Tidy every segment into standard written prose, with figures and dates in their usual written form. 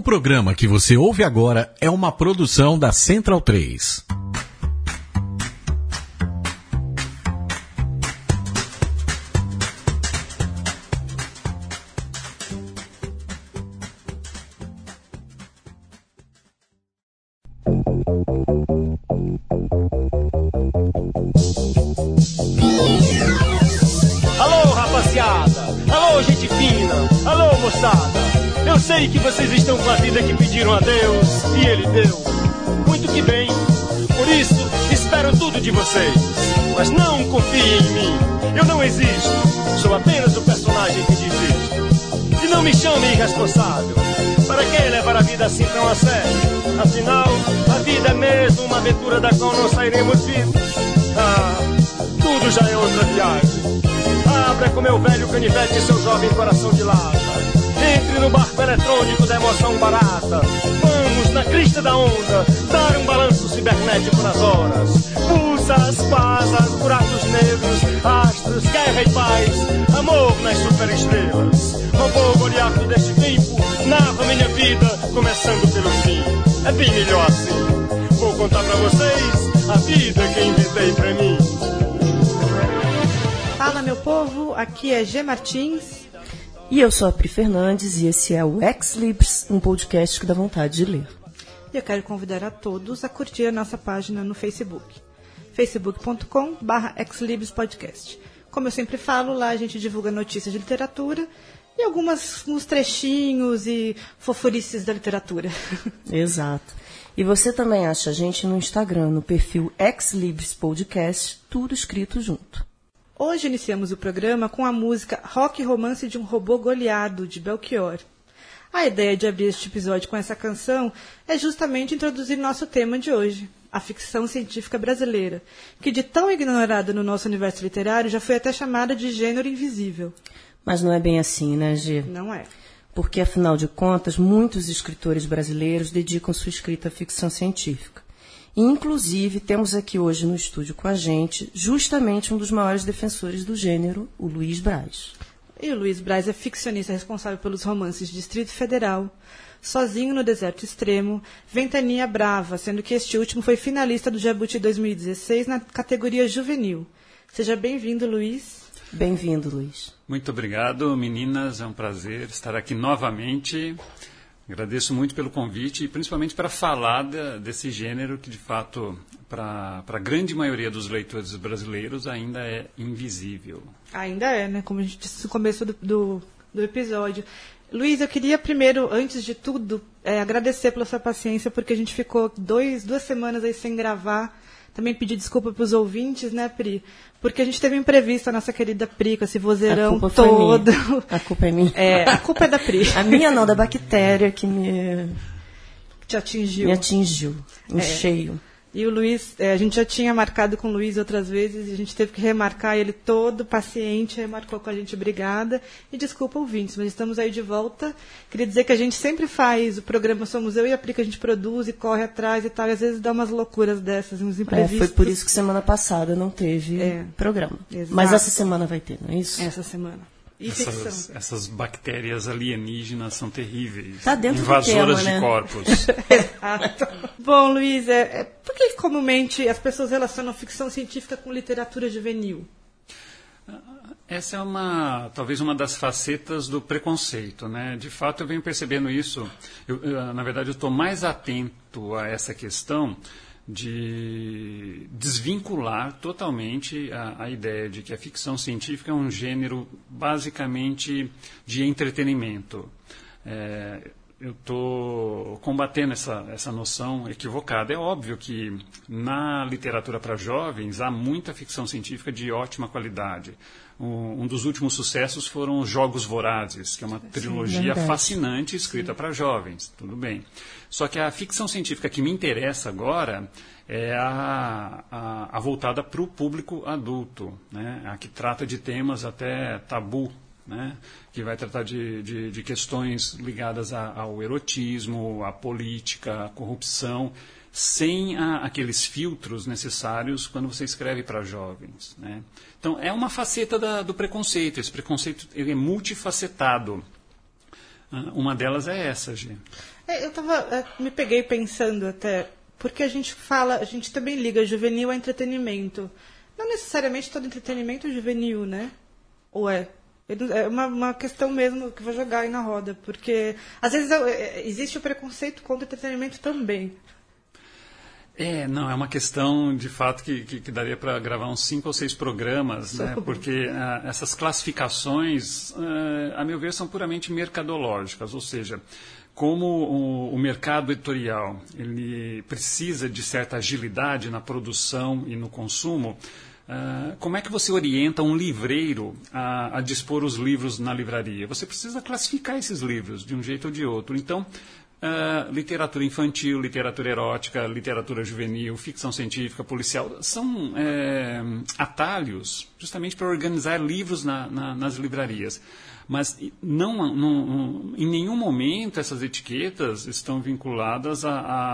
O programa que você ouve agora é uma produção da Central 3. Alô, rapaziada! Alô, gente fina! Alô, moçada! Eu sei que vocês estão com a vida que pediram a Deus e Ele deu. Muito que bem. Por isso, espero tudo de vocês. Mas não confiem em mim. Eu não existo. Sou apenas o personagem que desisto. E não me chame irresponsável. Para que levar a vida assim tão a sério? Afinal, a vida é mesmo uma aventura da qual não sairemos vivos. Tudo já é outra viagem. Abra com meu velho canivete e seu jovem coração de lata. Entre no barco eletrônico da emoção barata. Vamos, na crista da onda, dar um balanço cibernético nas horas. Pulsas, quasas, buracos negros, astros, guerra e paz. Amor nas superestrelas. Robô goliato deste tempo, narra minha vida, começando pelo fim. É bem melhor assim. Vou contar pra vocês a vida que inventei pra mim. Fala, meu povo, aqui é G. Martins. E eu sou a Pri Fernandes e esse é o Ex Libris, um podcast que dá vontade de ler. E eu quero convidar a todos a curtir a nossa página no Facebook, facebook.com/exlibrispodcast. Como eu sempre falo, lá a gente divulga notícias de literatura e uns trechinhos e fofurices da literatura. Exato. E você também acha a gente no Instagram, no perfil Ex Libris Podcast, tudo escrito junto. Hoje iniciamos o programa com a música Rock e Romance de um Robô Goleado, de Belchior. A ideia de abrir este episódio com essa canção é justamente introduzir nosso tema de hoje, a ficção científica brasileira, que de tão ignorada no nosso universo literário já foi até chamada de gênero invisível. Mas não é bem assim, né, Gê? Não é. Porque, afinal de contas, muitos escritores brasileiros dedicam sua escrita à ficção científica. E, inclusive, temos aqui hoje no estúdio com a gente justamente um dos maiores defensores do gênero, o Luiz Braz. E o Luiz Braz é ficcionista responsável pelos romances Distrito Federal, Sozinho no Deserto Extremo, Ventania Brava, sendo que este último foi finalista do Jabuti 2016 na categoria juvenil. Seja bem-vindo, Luiz. Bem-vindo, Luiz. Muito obrigado, meninas. É um prazer estar aqui novamente. Agradeço muito pelo convite e principalmente para falar desse gênero que, de fato, para a grande maioria dos leitores brasileiros ainda é invisível. Ainda é, né? Como a gente disse no começo do episódio. Luiz, eu queria primeiro, antes de tudo, agradecer pela sua paciência, porque a gente ficou duas semanas aí sem gravar. Também pedir desculpa para os ouvintes, né, Pri? Porque a gente teve um imprevisto, a nossa querida Pri, com esse vozeirão todo. A culpa é minha. A culpa é da Pri. A minha não, da bactéria que me atingiu. Me atingiu, em cheio. E o Luiz, a gente já tinha marcado com o Luiz outras vezes, e a gente teve que remarcar, ele todo paciente, remarcou com a gente, obrigada. E desculpa, ouvintes, mas estamos aí de volta. Queria dizer que a gente sempre faz o programa, somos eu e a Pri, que a gente produz e corre atrás e tal, e às vezes dá umas loucuras dessas, uns imprevistos. Foi por isso que semana passada não teve programa. Exato. Mas essa semana vai ter, não é isso? Essa semana. Essas bactérias alienígenas são terríveis. Tá dentro invasoras do tema, de né? corpos. Exato. Bom, Luiz, por que comumente as pessoas relacionam ficção científica com literatura juvenil? Essa é talvez uma das facetas do preconceito, né? De fato, eu venho percebendo isso. Na verdade, eu estou mais atento a essa questão de desvincular totalmente a ideia de que a ficção científica é um gênero basicamente de entretenimento. Eu estou combatendo essa noção equivocada. É óbvio que na literatura para jovens há muita ficção científica de ótima qualidade. Um dos últimos sucessos foram os Jogos Vorazes, que é uma trilogia fascinante escrita para jovens. Tudo bem. Só que a ficção científica que me interessa agora é a voltada para o público adulto, né? A que trata de temas até tabu, né? Que vai tratar de questões ligadas ao erotismo, à política, à corrupção, sem aqueles filtros necessários quando você escreve para jovens, né? Então, é uma faceta do preconceito. Esse preconceito ele é multifacetado. Uma delas é essa, Gê. Me peguei pensando até, porque a gente também liga juvenil a entretenimento. Não necessariamente todo entretenimento é juvenil, né? Ou é? É uma questão mesmo que vou jogar aí na roda, porque às vezes existe o preconceito contra o entretenimento também. Não, é uma questão, de fato, que daria para gravar uns 5 ou 6 programas, né? Porque essas classificações, a meu ver, são puramente mercadológicas, ou seja, como o mercado editorial ele precisa de certa agilidade na produção e no consumo, como é que você orienta um livreiro a dispor os livros na livraria? Você precisa classificar esses livros de um jeito ou de outro. Então, literatura infantil, literatura erótica, literatura juvenil, ficção científica, policial, são atalhos justamente para organizar livros nas livrarias. Mas em nenhum momento essas etiquetas estão vinculadas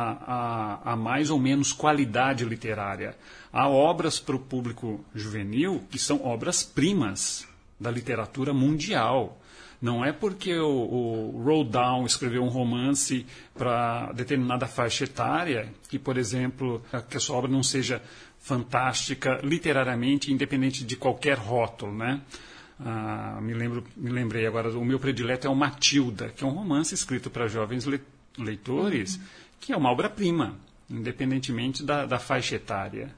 a mais ou menos qualidade literária. Há obras para o público juvenil que são obras-primas da literatura mundial. Não é porque o Roald Dahl escreveu um romance para determinada faixa etária que, por exemplo, que a sua obra não seja fantástica literariamente, independente de qualquer rótulo, né? Me lembrei agora, o meu predileto é o Matilda, que é um romance escrito para jovens leitores, que é uma obra-prima, independentemente da faixa etária.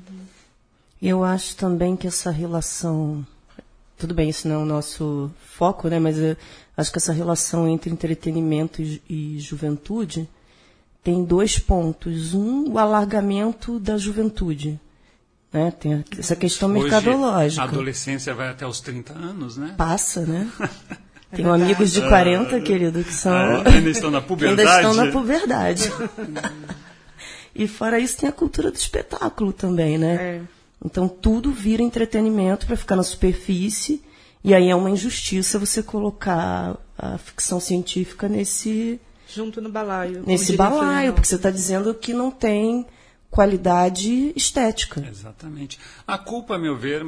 Eu acho também que essa relação... Tudo bem, isso não é o nosso foco, né? Mas eu acho que essa relação entre entretenimento e juventude tem 2 pontos. Um, o alargamento da juventude. Né? Tem essa questão mercadológica. A adolescência vai até os 30 anos, né? Passa, né? Tenho amigos de 40, querido, que são... ainda estão na puberdade. Ainda estão na puberdade. E fora isso tem a cultura do espetáculo também, né? Então tudo vira entretenimento para ficar na superfície, e aí é uma injustiça você colocar a ficção científica junto no balaio. Nesse balaio, porque você está dizendo que não tem qualidade estética. Exatamente. A culpa, a meu ver,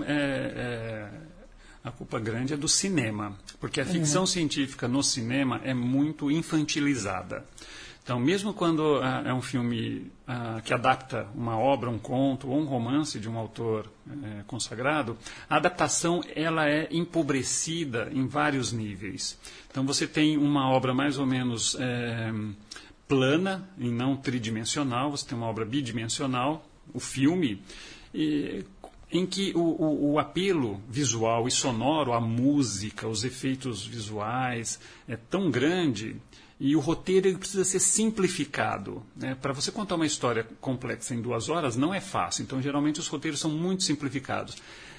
a culpa grande é do cinema, porque a ficção científica no cinema é muito infantilizada. Então, mesmo quando é um filme que adapta uma obra, um conto ou um romance de um autor consagrado, a adaptação ela é empobrecida em vários níveis. Então, você tem uma obra mais ou menos plana e não tridimensional, você tem uma obra bidimensional, o filme, em que o apelo visual e sonoro, a música, os efeitos visuais é tão grande. E o roteiro ele precisa ser simplificado. Né? Para você contar uma história complexa em 2 horas não é fácil. Então, geralmente, os roteiros são muito simplificados.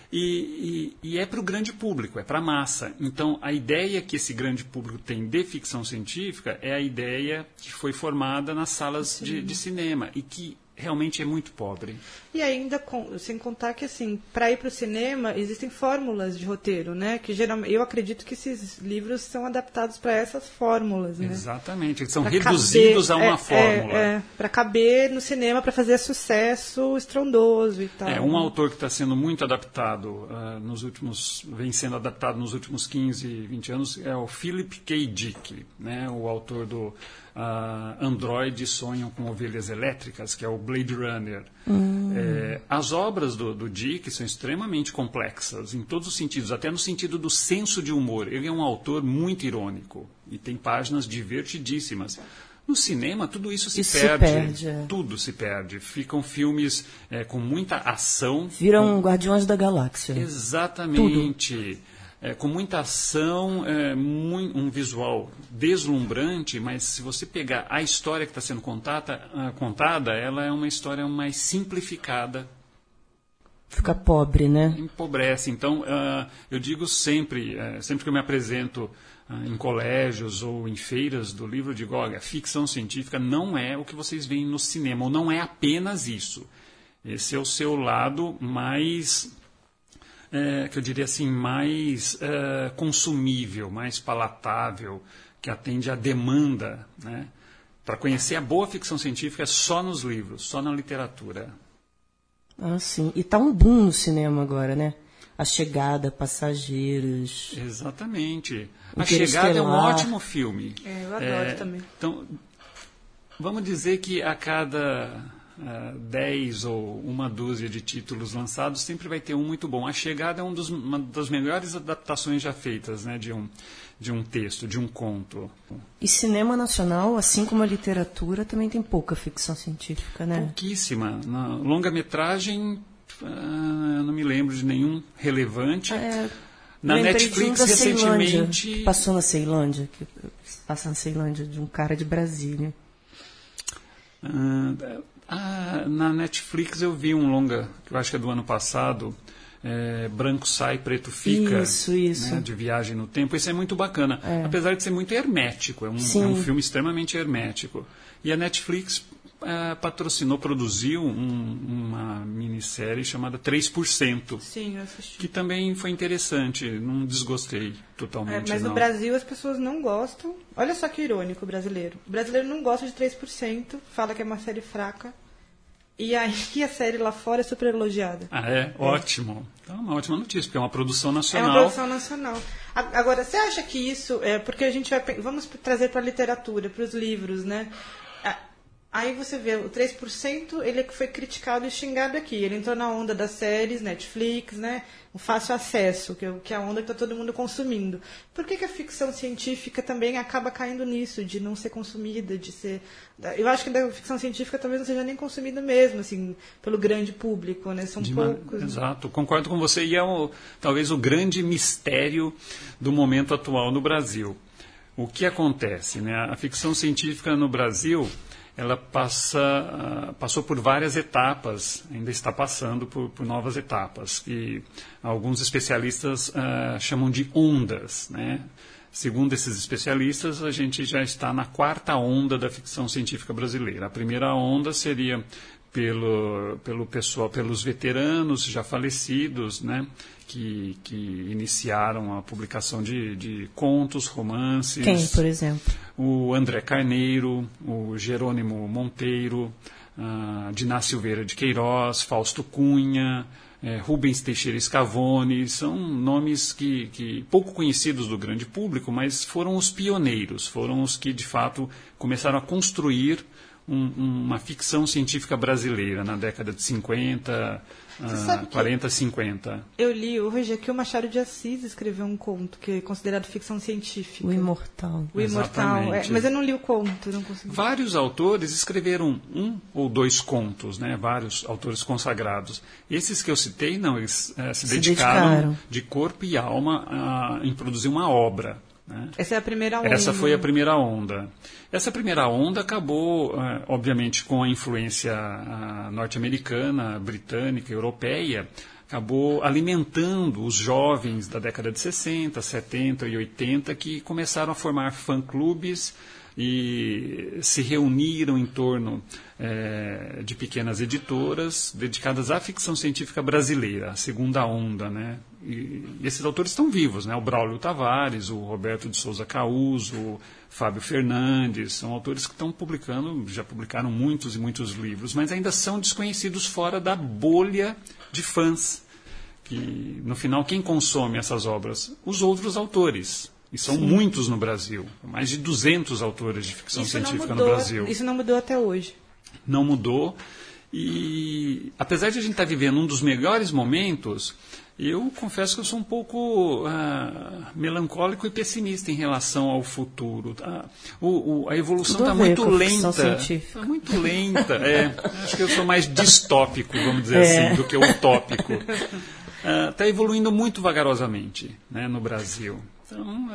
E é para o grande público, é para a massa. Então, a ideia que esse grande público tem de ficção científica é a ideia que foi formada nas salas de cinema e que realmente é muito pobre. E ainda, sem contar que, assim, para ir para o cinema, existem fórmulas de roteiro, né? Que geralmente, eu acredito que esses livros são adaptados para essas fórmulas, né? Exatamente, eles são reduzidos a uma fórmula. Para caber no cinema, para fazer sucesso estrondoso e tal. Um autor que está sendo muito adaptado, vem sendo adaptado nos últimos 15, 20 anos, é o Philip K. Dick, né? O autor do Androides Sonham com Ovelhas Elétricas, que é o Blade Runner. As obras do Dick são extremamente complexas, em todos os sentidos, até no sentido do senso de humor. Ele é um autor muito irônico e tem páginas divertidíssimas. No cinema, tudo isso se perde. Tudo se perde. Ficam filmes com muita ação. Viram Guardiões da Galáxia. Exatamente. Tudo. Com muita ação, um visual deslumbrante, mas se você pegar a história que está sendo contada, ela é uma história mais simplificada. Fica pobre, né? Empobrece. Então, eu digo sempre que eu me apresento em colégios ou em feiras do livro, eu digo, olha, a ficção científica não é o que vocês veem no cinema, ou não é apenas isso. Esse é o seu lado mais... que eu diria assim, mais consumível, mais palatável, que atende à demanda. Né? Para conhecer a boa ficção científica é só nos livros, só na literatura. Ah, sim. E está um boom no cinema agora, né? A Chegada, Passageiros... Exatamente. A Chegada é um ótimo filme. Eu adoro também. Então, Vamos dizer que a cada 10 ou uma dúzia de títulos lançados sempre vai ter um muito bom. A Chegada é uma das melhores adaptações já feitas, né, de um texto, de um conto. E cinema nacional, assim como a literatura, também tem pouca ficção científica, né? Pouquíssima. Na longa-metragem, não me lembro de nenhum relevante. Na Netflix, recentemente... Que passou na Ceilândia, passa na Ceilândia, de um cara de Brasília. Na Netflix eu vi um longa, que eu acho que é do ano passado, Branco Sai, Preto Fica, isso. Né, de viagem no tempo. Isso é muito bacana, apesar de ser muito hermético, é um filme extremamente hermético. E a Netflix produziu uma minissérie chamada 3%. Sim, eu assisti. Que também foi interessante, não desgostei totalmente. Mas não. no Brasil as pessoas não gostam. Olha só que irônico o brasileiro. O brasileiro não gosta de 3%, fala que é uma série fraca. E aí a série lá fora é super elogiada. Ótimo. Então, uma ótima notícia, porque é uma produção nacional. É uma produção nacional. Agora, você acha que isso é porque a gente vamos trazer para a literatura, para os livros, né? Aí você vê, o 3%, ele foi criticado e xingado aqui. Ele entrou na onda das séries, Netflix, né? O fácil acesso, que é a onda que está todo mundo consumindo. Por que a ficção científica também acaba caindo nisso, de não ser consumida, de ser... Eu acho que a ficção científica talvez não seja nem consumida mesmo, assim, pelo grande público, né? São poucos. Exato, concordo com você. E é talvez o grande mistério do momento atual no Brasil. O que acontece, né? A ficção científica no Brasil... ela passou por várias etapas, ainda está passando por novas etapas, que alguns especialistas chamam de ondas, né? Segundo esses especialistas, a gente já está na 4ª onda da ficção científica brasileira. A primeira onda seria pelo pessoal, pelos veteranos já falecidos, né? Que iniciaram a publicação de contos, romances. Quem, por exemplo? O André Carneiro, o Jerônimo Monteiro, Diná Silveira de Queiroz, Fausto Cunha, Rubens Teixeira Scavone. São nomes que pouco conhecidos do grande público, mas foram os pioneiros, foram os que, de fato, começaram a construir uma ficção científica brasileira na década de 50, 40, 50. Eu li hoje que o Machado de Assis escreveu um conto que é considerado ficção científica. O Imortal. O Imortal, mas eu não li o conto, não consegui. Vários autores escreveram 1 ou 2 contos, né? Vários autores consagrados. Esses que eu citei, não, eles se dedicaram de corpo e alma em produzir uma obra. Né? Essa é a primeira onda. Essa foi a primeira onda. Essa primeira onda acabou, obviamente, com a influência norte-americana, britânica, europeia, acabou alimentando os jovens da década de 60, 70 e 80 que começaram a formar fã-clubes e se reuniram em torno de pequenas editoras dedicadas à ficção científica brasileira, a segunda onda, né? E esses autores estão vivos, né? O Braulio Tavares, o Roberto de Souza Caúso, o Fábio Fernandes, são autores que estão publicando, já publicaram muitos e muitos livros, mas ainda são desconhecidos fora da bolha de fãs, que no final quem consome essas obras? Os outros autores. E são muitos no Brasil, mais de 200 autores de ficção científica no Brasil. Isso não mudou até hoje. Não mudou. E apesar de a gente estar vivendo um dos melhores momentos, eu confesso que eu sou um pouco melancólico e pessimista em relação ao futuro. A evolução está muito lenta. Está muito lenta. Acho que eu sou mais distópico, vamos dizer assim, do que utópico. Está evoluindo muito vagarosamente, né, no Brasil. Então,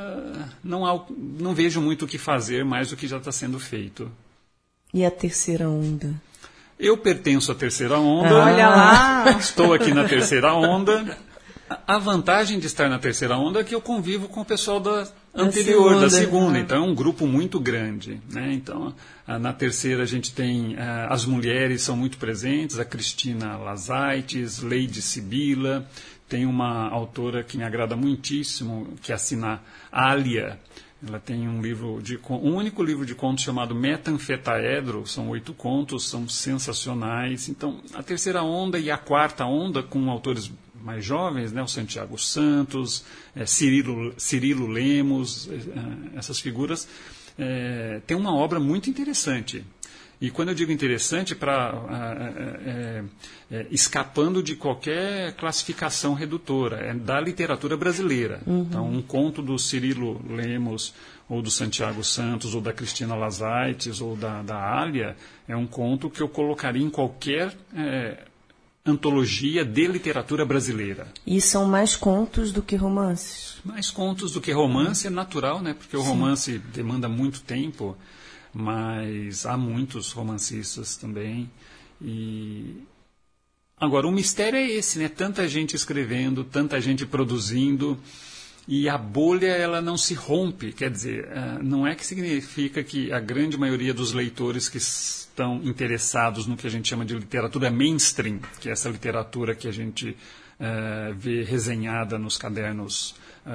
não vejo muito o que fazer mais do que já está sendo feito. E a terceira onda? Eu pertenço à terceira onda. Olha lá! Estou aqui na terceira onda. A vantagem de estar na terceira onda é que eu convivo com o pessoal da segunda. Então é um grupo muito grande, né? Então, na terceira a gente tem as mulheres são muito presentes, a Cristina Lazaites, Lady Sibila, tem uma autora que me agrada muitíssimo, que assina Alia. Ela tem um único livro de contos chamado Metanfetaedro, são 8 contos, são sensacionais. Então, a terceira onda e a quarta onda, com autores mais jovens, né, o Santiago Santos, Cirilo Lemos, essas figuras, tem uma obra muito interessante. E quando eu digo interessante, escapando de qualquer classificação redutora, é da literatura brasileira. Então, um conto do Cirilo Lemos, ou do Santiago Santos, ou da Cristina Lazaites, ou da Alia, é um conto que eu colocaria em qualquer antologia de literatura brasileira. E são mais contos do que romances? Mais contos do que romance é natural, né? Porque o romance demanda muito tempo, mas há muitos romancistas também. Agora, o mistério é esse, né? Tanta gente escrevendo, tanta gente produzindo, e a bolha ela não se rompe. Quer dizer, não é que significa que a grande maioria dos leitores que estão interessados no que a gente chama de literatura mainstream, que é essa literatura que a gente vê resenhada nos cadernos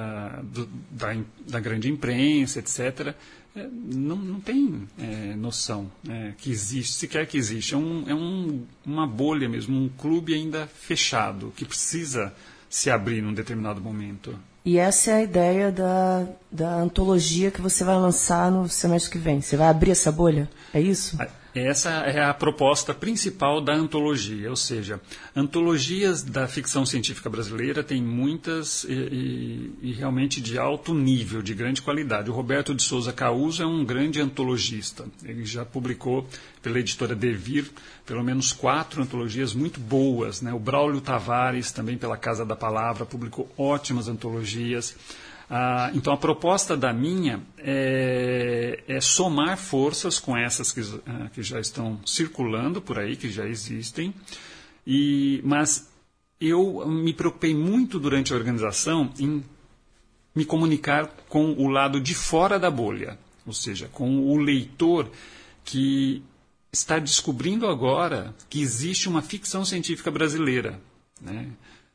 da grande imprensa, etc., não tem noção que existe, sequer que existe. É uma bolha mesmo, um clube ainda fechado, que precisa se abrir num determinado momento. E essa é a ideia da antologia que você vai lançar no semestre que vem. Você vai abrir essa bolha? É isso? Essa é a proposta principal da antologia, ou seja, antologias da ficção científica brasileira tem muitas e realmente de alto nível, de grande qualidade. O Roberto de Souza Causo é um grande antologista. Ele já publicou pela editora Devir pelo menos 4 antologias muito boas, né? O Braulio Tavares, também pela Casa da Palavra, publicou ótimas antologias. Então, a proposta da minha é somar forças com essas que já estão circulando por aí, que já existem, mas eu me preocupei muito durante a organização em me comunicar com o lado de fora da bolha, ou seja, com o leitor que está descobrindo agora que existe uma ficção científica brasileira, né?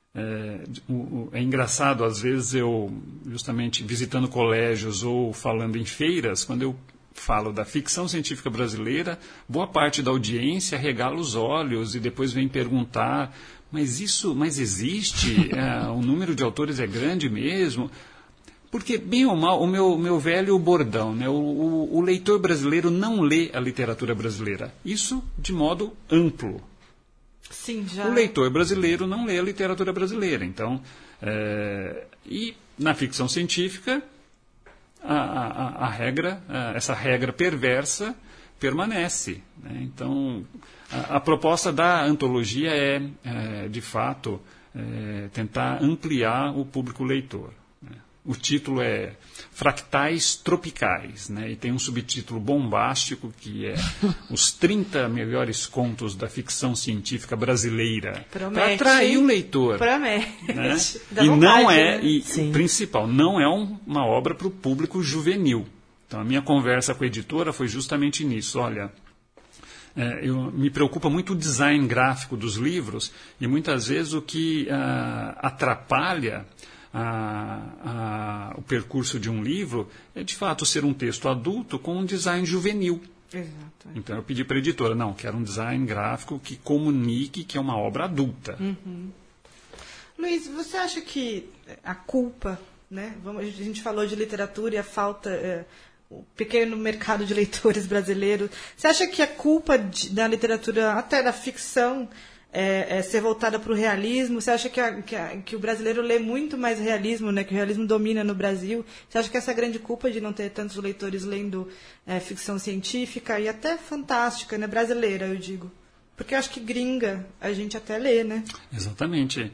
É engraçado, às vezes eu, justamente visitando colégios ou falando em feiras, quando eu falo da ficção científica brasileira, boa parte da audiência regala os olhos e depois vem perguntar, mas existe? O número de autores é grande mesmo? Porque, bem ou mal, o meu velho bordão, né? O leitor brasileiro não lê a literatura brasileira. Isso de modo amplo. Sim, já. O leitor brasileiro não lê a literatura brasileira. Então, e na ficção científica, essa regra perversa permanece, né? Então, a proposta da antologia é de fato, tentar ampliar o público leitor. O título é Fractais Tropicais, né? E tem um subtítulo bombástico que é Os 30 melhores contos da ficção científica brasileira. Para atrair o leitor. Promete. Né? Dá e vontade, não é, né? e principal, não é uma obra para o público juvenil. Então a minha conversa com a editora foi justamente nisso. Olha, me preocupa muito o design gráfico dos livros e muitas vezes o que atrapalha o percurso de um livro é de fato ser um texto adulto com um design juvenil. Exato. Então eu pedi para a editora, não, quero um design gráfico que comunique que é uma obra adulta. Luiz, você acha que a culpa, né? A gente falou de literatura e a falta, o pequeno mercado de leitores brasileiros, você acha que a culpa da literatura, até da ficção, ser voltada para o realismo? Você acha que o brasileiro lê muito mais realismo, né? Que o realismo domina no Brasil? Você acha que essa é a grande culpa de não ter tantos leitores lendo ficção científica e até fantástica, né? Brasileira, eu digo? Porque eu acho que gringa a gente até lê, né? Exatamente.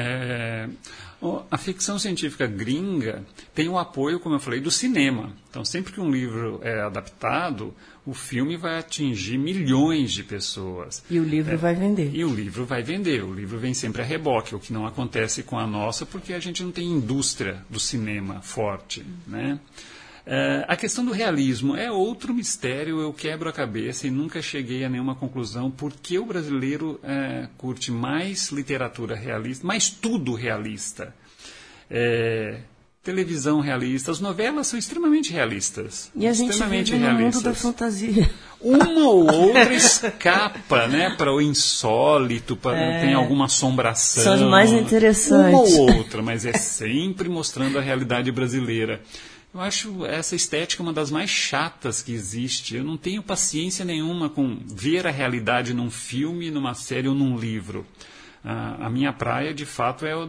A ficção científica gringa tem o apoio, como eu falei, do cinema. Então, sempre que um livro é adaptado, o filme vai atingir milhões de pessoas. E o livro vai vender. E o livro vai vender. O livro vem sempre a reboque, o que não acontece com a nossa, porque a gente não tem indústria do cinema forte, né? A questão do realismo é outro mistério, eu quebro a cabeça e nunca cheguei a nenhuma conclusão por que o brasileiro curte mais literatura realista, mais tudo realista. Televisão realista, as novelas são extremamente realistas. E a gente vive no mundo da fantasia. Uma ou outra escapa, né, para o insólito, tem alguma assombração. São as mais interessantes. Uma ou outra, mas é sempre mostrando a realidade brasileira. Eu acho essa estética uma das mais chatas que existe. Eu não tenho paciência nenhuma com ver a realidade num filme, numa série ou num livro. A minha praia, de fato, é o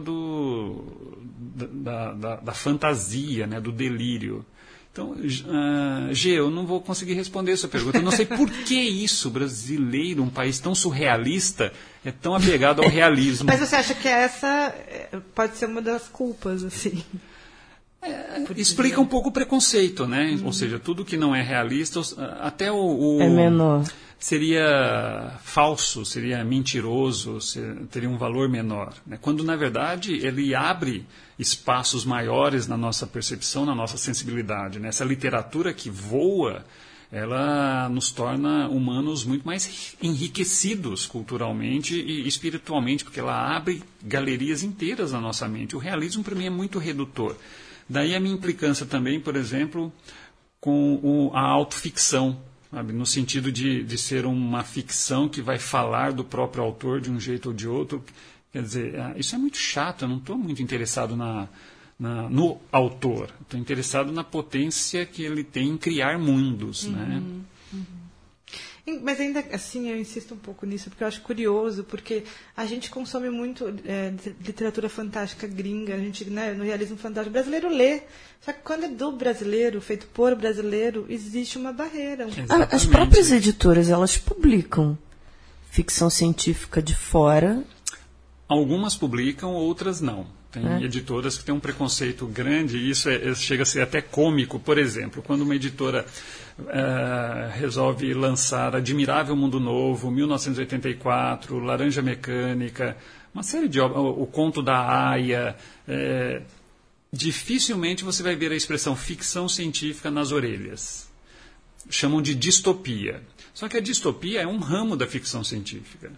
da fantasia, né, do delírio. Então, Gê, eu não vou conseguir responder a sua pergunta. Eu não sei por que isso, brasileiro, um país tão surrealista, é tão apegado ao realismo. Mas você acha que essa pode ser uma das culpas, assim? Explica um pouco o preconceito, né? Ou seja, tudo que não é realista, até é menor. Seria falso, seria mentiroso, teria um valor menor, né? Quando, na verdade, ele abre espaços maiores na nossa percepção, na nossa sensibilidade, né? Essa literatura que voa, ela nos torna humanos muito mais enriquecidos culturalmente e espiritualmente, porque ela abre galerias inteiras na nossa mente. O realismo, para mim, é muito redutor. Daí a minha implicância também, por exemplo, com a autoficção, sabe? No sentido de ser uma ficção que vai falar do próprio autor de um jeito ou de outro. Quer dizer, isso é muito chato, eu não estou muito interessado no autor, estou interessado na potência que ele tem em criar mundos. Né? Mas ainda assim, eu insisto um pouco nisso, porque eu acho curioso, porque a gente consome muito literatura fantástica gringa, a gente, né, no realismo fantástico brasileiro lê, só que quando é do brasileiro, feito por brasileiro, existe uma barreira. As próprias editoras, elas publicam ficção científica de fora. Algumas publicam, outras não. Tem editoras que têm um preconceito grande, e isso chega a ser até cômico. Por exemplo, quando uma editora resolve lançar Admirável Mundo Novo, 1984, Laranja Mecânica, uma série de obras, O Conto da Aia, dificilmente você vai ver a expressão ficção científica nas orelhas. Chamam de distopia. Só que a distopia é um ramo da ficção científica.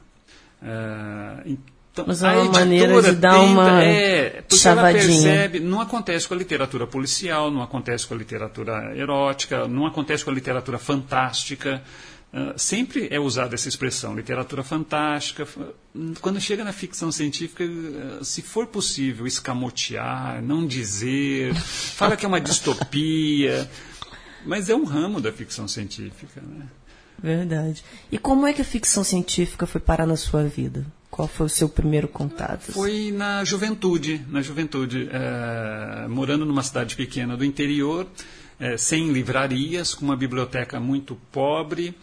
Então, mas é uma maneira de dar uma porque ela percebe, não acontece com a literatura policial, não acontece com a literatura erótica, não acontece com a literatura fantástica. Sempre é usada essa expressão, literatura fantástica. Quando chega na ficção científica, se for possível escamotear, não dizer, fala que é uma distopia, mas é um ramo da ficção científica. Né? Verdade. E como é que a ficção científica foi parar na sua vida? Qual foi o seu primeiro contato? Foi na juventude, morando numa cidade pequena do interior, sem livrarias, com uma biblioteca muito pobre.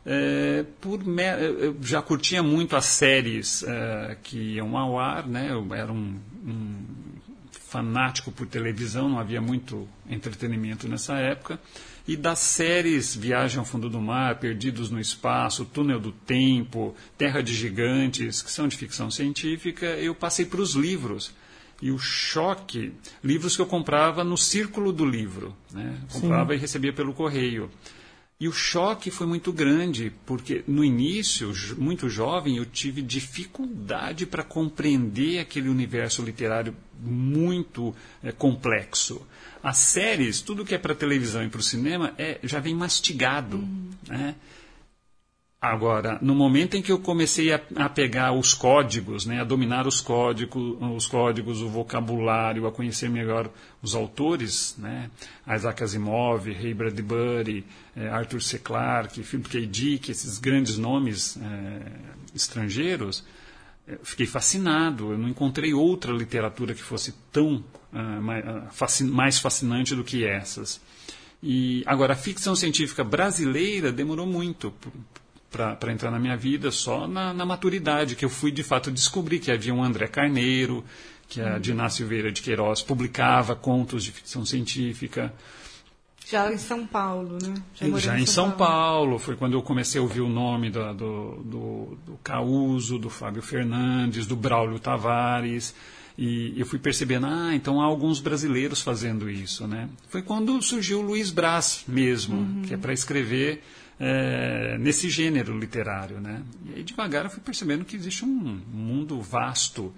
Eu já curtia muito as séries que iam ao ar, né? Eu era um fanático por televisão, não havia muito entretenimento nessa época. E das séries Viagem ao Fundo do Mar, Perdidos no Espaço, Túnel do Tempo, Terra de Gigantes, que são de ficção científica, eu passei para os livros. E o choque, livros que eu comprava no Círculo do Livro, né? Comprava e recebia pelo correio. E o choque foi muito grande, porque no início, muito jovem, eu tive dificuldade para compreender aquele universo literário muito complexo. As séries, tudo que é para televisão e para o cinema, já vem mastigado. Né? Agora, no momento em que eu comecei a pegar os códigos, né, a dominar os códigos, o vocabulário, a conhecer melhor os autores, né, Isaac Asimov, Ray Bradbury, Arthur C. Clarke, Philip K. Dick, esses grandes nomes estrangeiros, fiquei fascinado. Eu não encontrei outra literatura que fosse tão mais fascinante do que essas. E agora, a ficção científica brasileira demorou muito para entrar na minha vida, só na maturidade, que eu fui de fato descobrir que havia um André Carneiro, que a Diná Silveira de Queiroz publicava contos de ficção científica. Já em São Paulo, né? Já em São Paulo. Foi quando eu comecei a ouvir o nome do Causo, do Fábio Fernandes, do Braulio Tavares. E eu fui percebendo, então há alguns brasileiros fazendo isso. Né? Foi quando surgiu o Luiz Braz mesmo, que é para escrever nesse gênero literário. Né? E aí devagar eu fui percebendo que existe um mundo vasto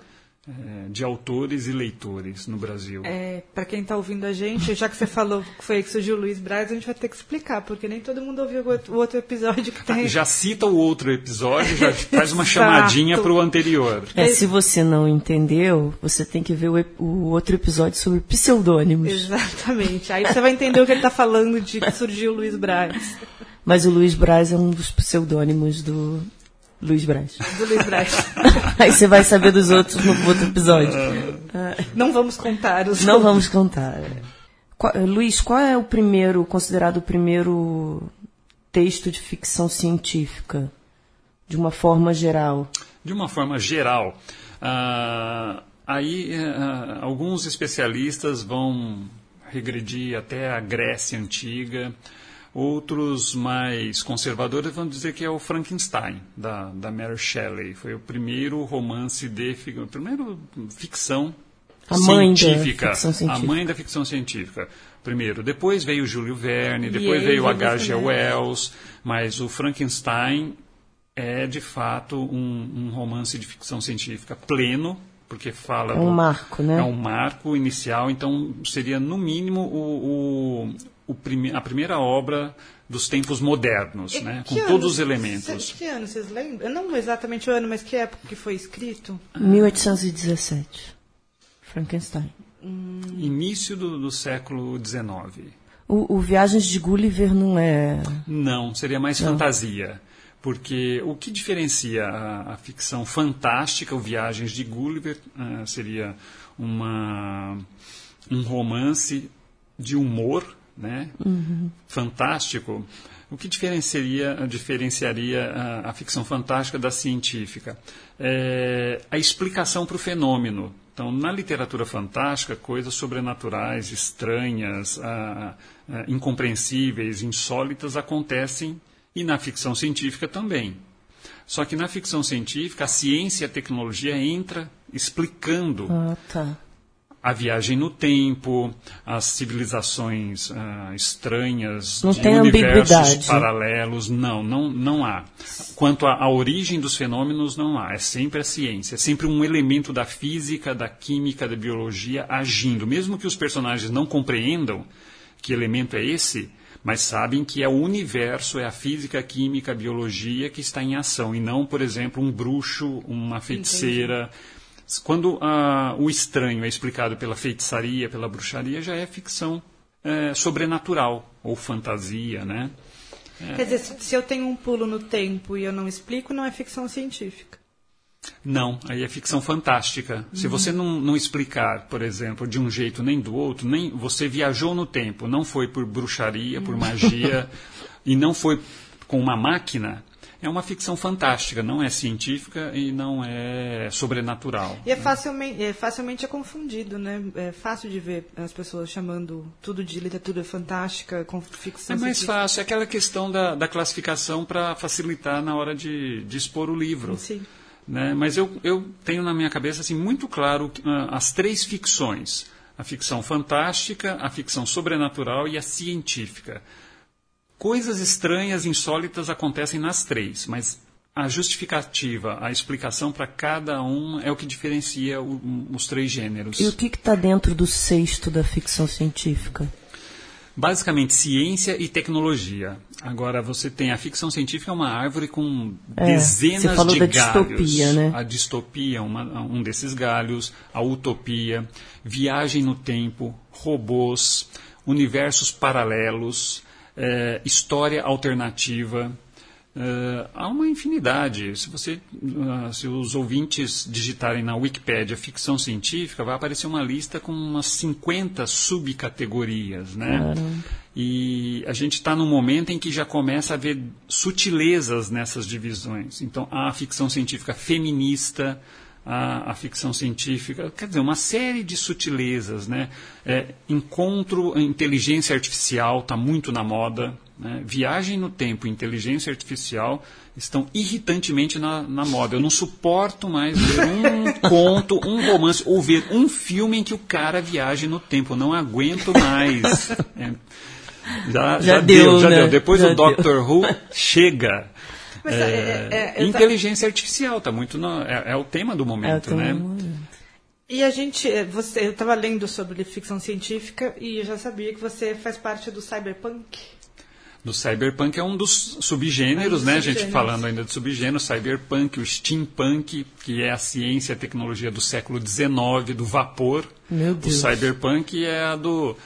de autores e leitores no Brasil. Para quem está ouvindo a gente, já que você falou que foi aí que surgiu o Luiz Braz, a gente vai ter que explicar, porque nem todo mundo ouviu o outro episódio que tem. Já cita o outro episódio, já faz uma chamadinha para o anterior. Se você não entendeu, você tem que ver o outro episódio sobre pseudônimos. Exatamente. Aí você vai entender o que ele está falando de que surgiu o Luiz Braz. Mas o Luiz Braz é um dos pseudônimos do Luiz Braz. Do Luiz Braz. Aí você vai saber dos outros no outro episódio. Não vamos contar os Não vamos contar. Luiz, qual é considerado o primeiro texto de ficção científica, de uma forma geral? De uma forma geral, alguns especialistas vão regredir até a Grécia Antiga. Outros mais conservadores vão dizer que é o Frankenstein, da Mary Shelley. Foi o primeiro romance primeiro ficção científica. A mãe da ficção científica. Primeiro. Depois veio Júlio Verne, depois veio H.G. Wells, mas o Frankenstein é, de fato, um romance de ficção científica pleno, porque fala... É um marco, né? É um marco inicial, então seria, no mínimo, a primeira obra dos tempos modernos, né? Com todos os elementos. Que ano vocês lembram? Não exatamente o ano, mas que época que foi escrito? 1817. Frankenstein. Início do século XIX. O Viagens de Gulliver não é... Não, seria mais fantasia. Porque o que diferencia a ficção fantástica, o Viagens de Gulliver, seria um romance de humor, né? Fantástico. O que diferenciaria a ficção fantástica da científica? A explicação para o fenômeno. Então, na literatura fantástica, coisas sobrenaturais, estranhas, incompreensíveis, insólitas acontecem, e na ficção científica também. Só que na ficção científica, a ciência e a tecnologia entra explicando a viagem no tempo, as civilizações estranhas, não de tem universos ambiguidade. Paralelos. Não há. Quanto à origem dos fenômenos, não há. É sempre a ciência. É sempre um elemento da física, da química, da biologia agindo. Mesmo que os personagens não compreendam que elemento é esse, mas sabem que é o universo, é a física, a química, a biologia que está em ação, e não, por exemplo, um bruxo, uma feiticeira. Entendi. Quando o estranho é explicado pela feitiçaria, pela bruxaria, já é ficção sobrenatural, ou fantasia, né? Quer dizer, se eu tenho um pulo no tempo e eu não explico, não é ficção científica. Não, aí é ficção fantástica. Se você não explicar, por exemplo, de um jeito nem do outro, nem você viajou no tempo, não foi por bruxaria, por magia, e não foi com uma máquina, é uma ficção fantástica, não é científica e não é sobrenatural. E facilmente é confundido, né? É fácil de ver as pessoas chamando tudo de literatura fantástica com ficção científica. É mais fácil, é aquela questão da classificação para facilitar na hora de expor o livro. Sim. Né? Mas eu tenho na minha cabeça assim, muito claro as três ficções. A ficção fantástica, a ficção sobrenatural e a científica. Coisas estranhas, insólitas acontecem nas três, mas a justificativa, a explicação para cada um é o que diferencia os três gêneros. E o que está dentro do cesto da ficção científica? Basicamente, ciência e tecnologia. Agora, você tem a ficção científica, é uma árvore com dezenas você falou de da galhos. Distopia, né? A distopia é um desses galhos, a utopia, viagem no tempo, robôs, universos paralelos, história alternativa. Há uma infinidade. Se os ouvintes digitarem na Wikipédia ficção científica, vai aparecer uma lista com umas 50 subcategorias, né? E a gente está num momento em que já começa a haver sutilezas nessas divisões. Então, há a ficção científica feminista, a ficção científica, quer dizer, uma série de sutilezas, né? Inteligência artificial está muito na moda, né? Viagem no tempo e inteligência artificial estão irritantemente na moda. Eu não suporto mais ver um conto, um romance, ou ver um filme em que o cara viaje no tempo. Eu não aguento mais. Já deu. Depois do Doctor Who, chega. Mas inteligência artificial está muito é o tema do momento, né? E eu estava lendo sobre ficção científica e eu já sabia que você faz parte do cyberpunk. Do cyberpunk é um dos subgêneros, né? A gente falando ainda de subgênero, cyberpunk, o steampunk, que é a ciência e a tecnologia do século XIX, do vapor. Meu Deus. O cyberpunk é a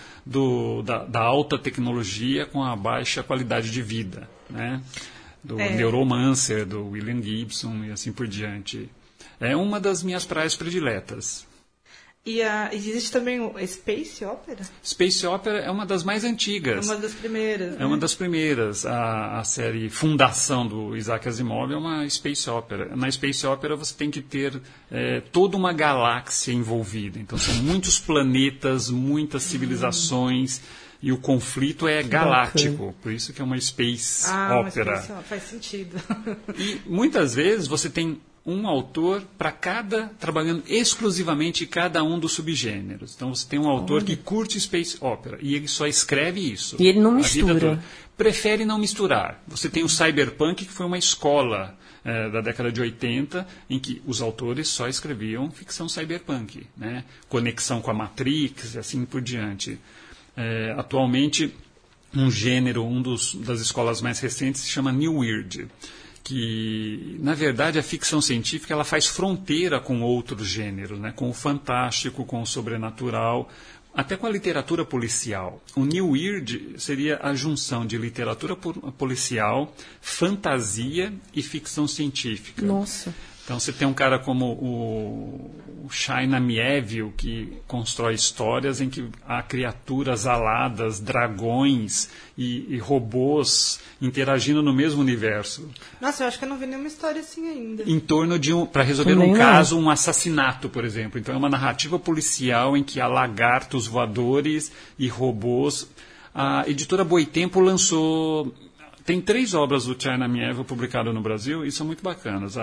da alta tecnologia com a baixa qualidade de vida, né? Do Neuromancer, do William Gibson e assim por diante. É uma das minhas praias prediletas. E existe também o Space Opera? Space Opera é uma das mais antigas. É uma das primeiras. É uma das primeiras. A série Fundação do Isaac Asimov é uma Space Opera. Na Space Opera você tem que ter toda uma galáxia envolvida. Então são muitos planetas, muitas civilizações e o conflito é galáctico. Por isso que é uma Space Opera. Uma Space, faz sentido. E muitas vezes você tem um autor para trabalhando exclusivamente cada um dos subgêneros. Então você tem um autor que curte Space Opera e ele só escreve isso. E ele não mistura. Prefere não misturar. Você tem o Cyberpunk, que foi uma escola da década de 80, em que os autores só escreviam ficção cyberpunk, né? Conexão com a Matrix e assim por diante. Atualmente, um gênero, das escolas mais recentes, se chama New Weird, que, na verdade, a ficção científica ela faz fronteira com outros gêneros, né? Com o fantástico, com o sobrenatural, até com a literatura policial. O New Weird seria a junção de literatura policial, fantasia e ficção científica. Nossa! Então você tem um cara como o China Miéville, que constrói histórias em que há criaturas aladas, dragões e robôs interagindo no mesmo universo. Nossa, eu acho que eu não vi nenhuma história assim ainda. Em torno de para resolver um caso, um assassinato, por exemplo. Então é uma narrativa policial em que há lagartos voadores e robôs. A editora Boitempo lançou... Tem 3 obras do China Miéville publicadas no Brasil e são muito bacanas.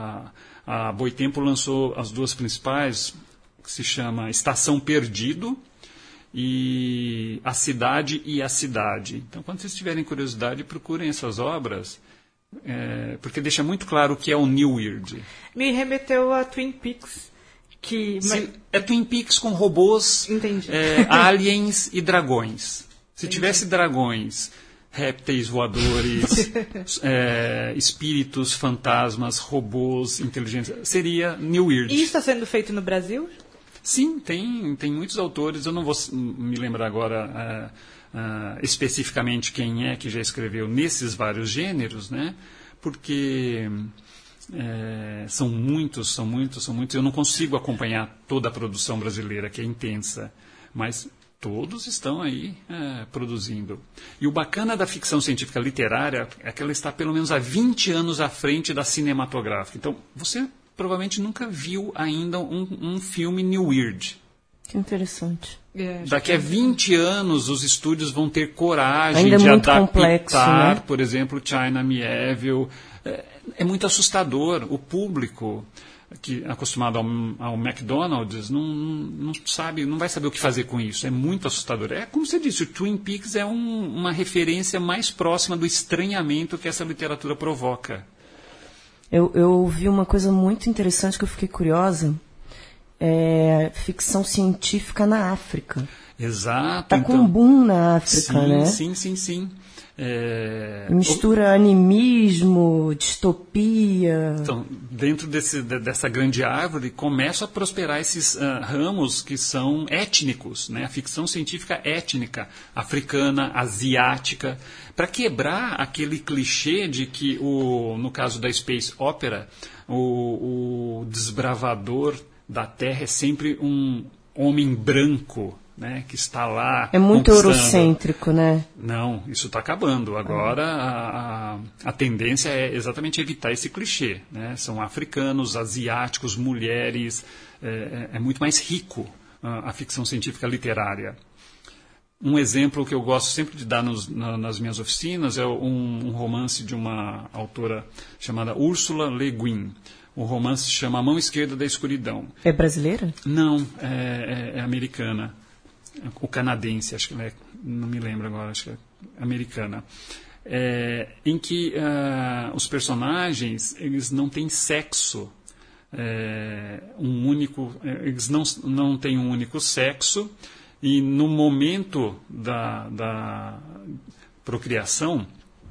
A Boitempo lançou as 2 principais, que se chama Estação Perdido e A Cidade e a Cidade. Então, quando vocês tiverem curiosidade, procurem essas obras, porque deixa muito claro o que é o New Weird. Me remeteu a Twin Peaks. Sim, é Twin Peaks com robôs, aliens e dragões. Se tivesse dragões... répteis voadores, espíritos, fantasmas, robôs, inteligência. Seria New Weird. E isso está sendo feito no Brasil? Sim, tem muitos autores. Eu não vou me lembrar agora especificamente quem é que já escreveu nesses vários gêneros, né? Porque são muitos. Eu não consigo acompanhar toda a produção brasileira, que é intensa, mas... todos estão aí produzindo. E o bacana da ficção científica literária é que ela está pelo menos há 20 anos à frente da cinematográfica. Então, você provavelmente nunca viu ainda um filme New Weird. Que interessante. Daqui a 20 anos, os estúdios vão ter coragem ainda de adaptar, complexo, né? Por exemplo, China Miéville. É muito assustador. O público... que acostumado ao McDonald's não vai saber o que fazer com isso. É muito assustador. É como você disse, o Twin Peaks é uma referência mais próxima do estranhamento que essa literatura provoca. Eu vi uma coisa muito interessante que eu fiquei curiosa. Ficção científica na África. Exato. Está com um boom na África, né? Sim. Mistura animismo, distopia. Então, dentro dessa grande árvore, começam a prosperar esses ramos que são étnicos, né? A ficção científica étnica, africana, asiática, para quebrar aquele clichê de que, no caso da Space Opera, o desbravador da Terra é sempre um homem branco, né, que está lá. É muito eurocêntrico, né? Não, isso está acabando. Agora a tendência é exatamente evitar esse clichê, né? São africanos, asiáticos, mulheres. É muito mais rico a ficção científica literária. Um exemplo que eu gosto sempre de dar nas minhas oficinas é um romance de uma autora chamada Ursula Le Guin. O romance se chama A Mão Esquerda da Escuridão. É brasileira? Não, é americana. O canadense, acho que ela não me lembro agora, acho que é americana. Em que os personagens eles não têm sexo eles não têm um único sexo, e no momento da procriação,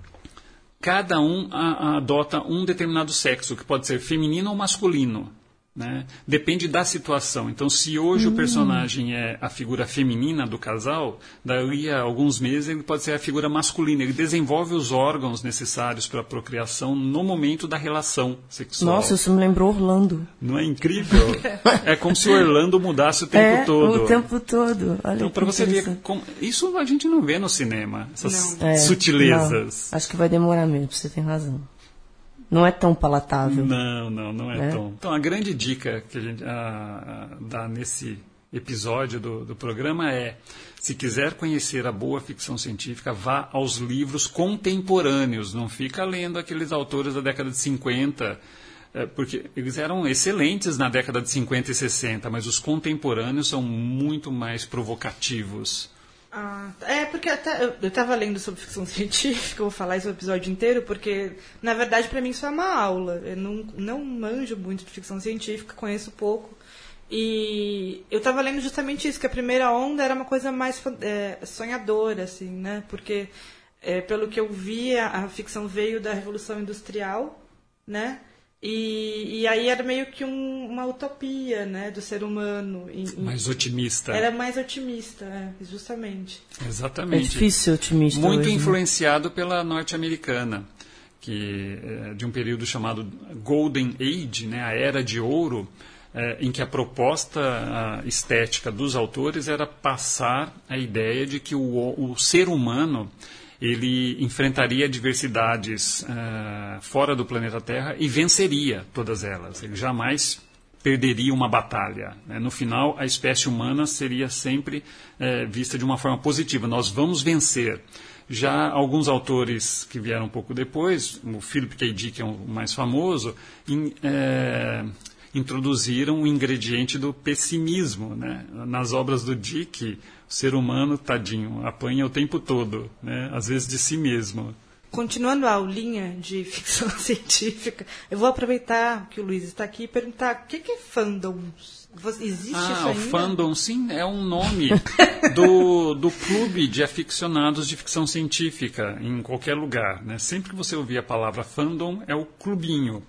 cada um adota um determinado sexo, que pode ser feminino ou masculino. Né? Depende da situação. Então, se hoje o personagem é a figura feminina do casal, dali a alguns meses ele pode ser a figura masculina. Ele desenvolve os órgãos necessários para a procriação no momento da relação sexual. Nossa, isso me lembrou Orlando. Não é incrível? É como se o Orlando mudasse o tempo todo. O tempo todo. Olha, então, para você ver, isso a gente não vê no cinema, essas sutilezas. Não. Acho que vai demorar mesmo, você tem razão. Não é tão palatável. Não é tão. Então, a grande dica que a gente dá nesse episódio do programa é: se quiser conhecer a boa ficção científica, vá aos livros contemporâneos. Não fica lendo aqueles autores da década de 50, porque eles eram excelentes na década de 50 e 60, mas os contemporâneos são muito mais provocativos. Porque até eu estava lendo sobre ficção científica, eu vou falar isso o episódio inteiro, porque, na verdade, para mim isso é uma aula. Eu não manjo muito de ficção científica, conheço pouco. E eu estava lendo justamente isso, que a primeira onda era uma coisa mais sonhadora, assim, né? Porque, pelo que eu vi, a ficção veio da Revolução Industrial, né? E aí era meio que uma utopia, né, do ser humano. Mais otimista. Era mais otimista, justamente. Exatamente. É difícil ser otimista muito hoje, influenciado pela norte-americana, que de um período chamado Golden Age, né, a Era de Ouro, em que a proposta estética dos autores era passar a ideia de que o ser humano ele enfrentaria adversidades fora do planeta Terra e venceria todas elas. Ele jamais perderia uma batalha. Né? No final, a espécie humana seria sempre vista de uma forma positiva. Nós vamos vencer. Já alguns autores que vieram um pouco depois, o Philip K. Dick é o mais famoso, introduziram o ingrediente do pessimismo. Né? Nas obras do Dick, o ser humano, tadinho, apanha o tempo todo, né? Às vezes de si mesmo. Continuando a aulinha de ficção científica, eu vou aproveitar que o Luiz está aqui e perguntar: o que é fandom? Existe isso ainda? O fandom, sim, é um nome do clube de aficionados de ficção científica em qualquer lugar. Né? Sempre que você ouvir a palavra fandom, é o clubinho.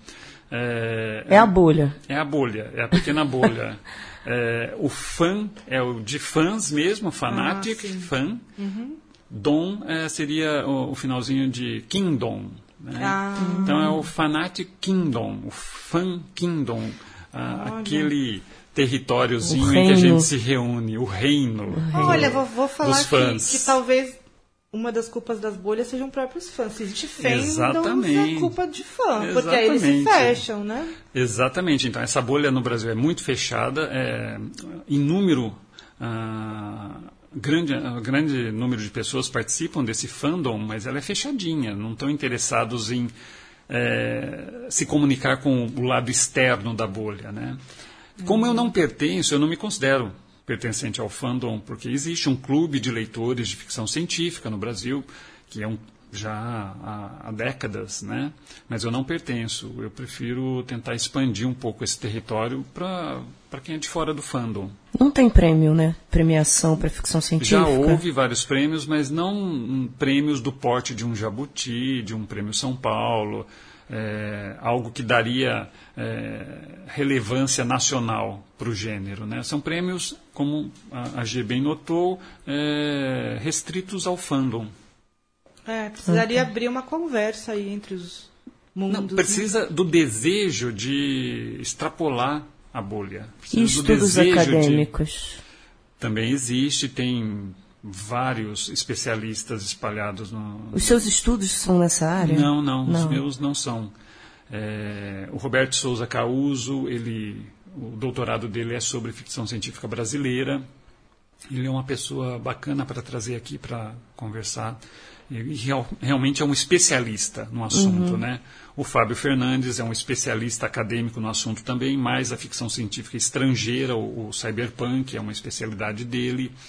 É a bolha. É a bolha, é a pequena bolha. O fã é o de fãs mesmo, fanatic, fã. Uhum. Dom seria o finalzinho de kingdom. Né? Então é o fanatic kingdom, o fan kingdom, aquele territóriozinho em que a gente se reúne, o reino. Olha, vou falar que talvez uma das culpas das bolhas sejam próprios fãs. Se existe fandom, é culpa de fã. Exatamente. Porque aí eles se fecham, né? Exatamente. Então, essa bolha no Brasil é muito fechada. Em número, grande número de pessoas participam desse fandom, mas ela é fechadinha. Não estão interessados em se comunicar com o lado externo da bolha, né? Como eu não pertenço, eu não me considero pertencente ao fandom, porque existe um clube de leitores de ficção científica no Brasil, que é já há décadas, né? Mas eu não pertenço. Eu prefiro tentar expandir um pouco esse território para quem é de fora do fandom. Não tem prêmio, né? Premiação para ficção científica? Já houve vários prêmios, mas não prêmios do porte de um Jabuti, de um prêmio São Paulo, algo que daria relevância nacional para o gênero. Né? São prêmios, como a G bem notou, restritos ao fandom. Precisaria abrir uma conversa aí entre os mundos. Não, precisa do desejo de extrapolar a bolha. E estudos acadêmicos? Também existe, tem vários especialistas espalhados no... Os seus estudos são nessa área? Não. Os meus não são. O Roberto Souza Causo, o doutorado dele é sobre ficção científica brasileira. Ele é uma pessoa bacana para trazer aqui para conversar. Ele realmente é um especialista no assunto, né? O Fábio Fernandes é um especialista acadêmico no assunto também, mais a ficção científica estrangeira, o cyberpunk é uma especialidade dele.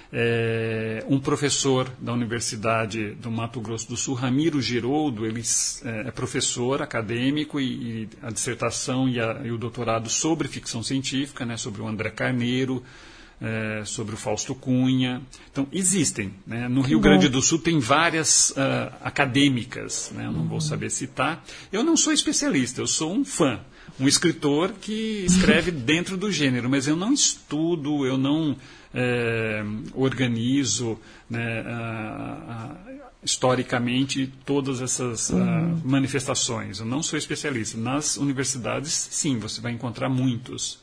Um professor da Universidade do Mato Grosso do Sul, Ramiro Giroldo, ele é professor acadêmico e a dissertação e o doutorado sobre ficção científica, né, sobre o André Carneiro, sobre o Fausto Cunha. Então, existem. Né? No Rio Grande do Sul tem várias acadêmicas, né? Eu não vou saber citar. Eu não sou especialista, eu sou um fã, um escritor que escreve dentro do gênero, mas eu não estudo, eu não organizo, né, historicamente todas essas manifestações. Eu não sou especialista. Nas universidades, sim, você vai encontrar muitos.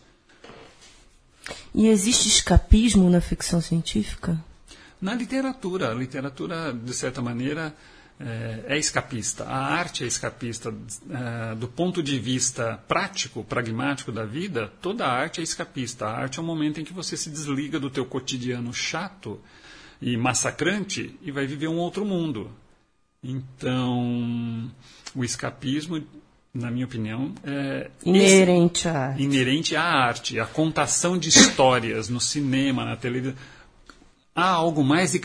E existe escapismo na ficção científica? Na literatura. A literatura, de certa maneira, é escapista. A arte é escapista. Do ponto de vista prático, pragmático da vida, toda a arte é escapista. A arte é um momento em que você se desliga do teu cotidiano chato e massacrante e vai viver um outro mundo. Então, o escapismo, na minha opinião, é inerente à arte. Inerente à arte, à contação de histórias no cinema, na televisão. Há algo mais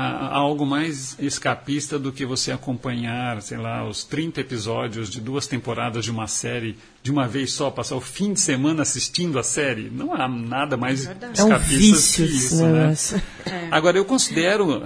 escapista do que você acompanhar, sei lá, os 30 episódios de 2 temporadas de uma série de uma vez só, passar o fim de semana assistindo a série? Não há nada mais escapista que isso, né? Agora, eu considero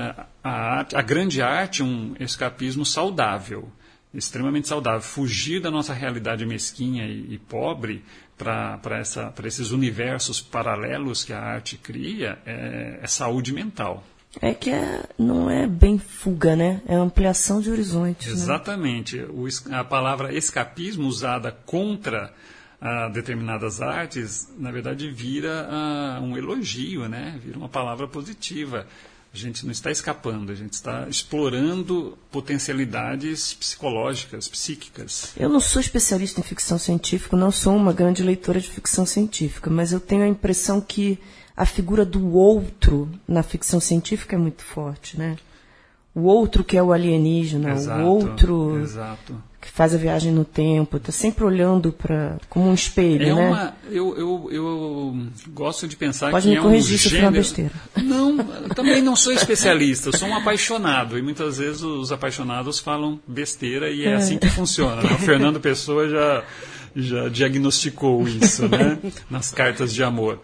a grande arte um escapismo saudável, extremamente saudável. Fugir da nossa realidade mesquinha e pobre para esses universos paralelos que a arte cria é saúde mental. É que não é bem fuga, né? É ampliação de horizontes. Exatamente. Né? A palavra escapismo usada contra determinadas artes, na verdade, vira um elogio, né? Vira uma palavra positiva. A gente não está escapando, a gente está explorando potencialidades psicológicas, psíquicas. Eu não sou especialista em ficção científica, não sou uma grande leitora de ficção científica, mas eu tenho a impressão que a figura do outro na ficção científica é muito forte, né? O outro que é o alienígena, exato, o outro exato. Que faz a viagem no tempo, está sempre olhando como um espelho, né? Eu gosto de pensar Pode que me corrigir se for uma besteira. Não, eu também não sou especialista, eu sou um apaixonado, e muitas vezes os apaixonados falam besteira e é assim que funciona. Né? O Fernando Pessoa já diagnosticou isso, né? Nas cartas de amor.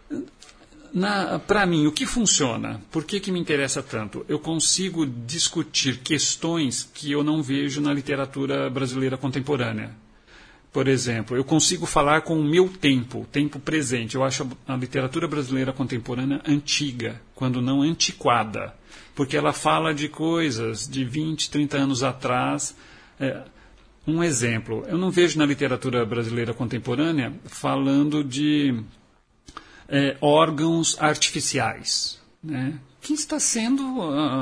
Para mim, o que funciona? Por que me interessa tanto? Eu consigo discutir questões que eu não vejo na literatura brasileira contemporânea. Por exemplo, eu consigo falar com o meu tempo, o tempo presente. Eu acho a literatura brasileira contemporânea antiga, quando não antiquada, porque ela fala de coisas de 20, 30 anos atrás. Um exemplo, eu não vejo na literatura brasileira contemporânea falando de órgãos artificiais, né? Que está sendo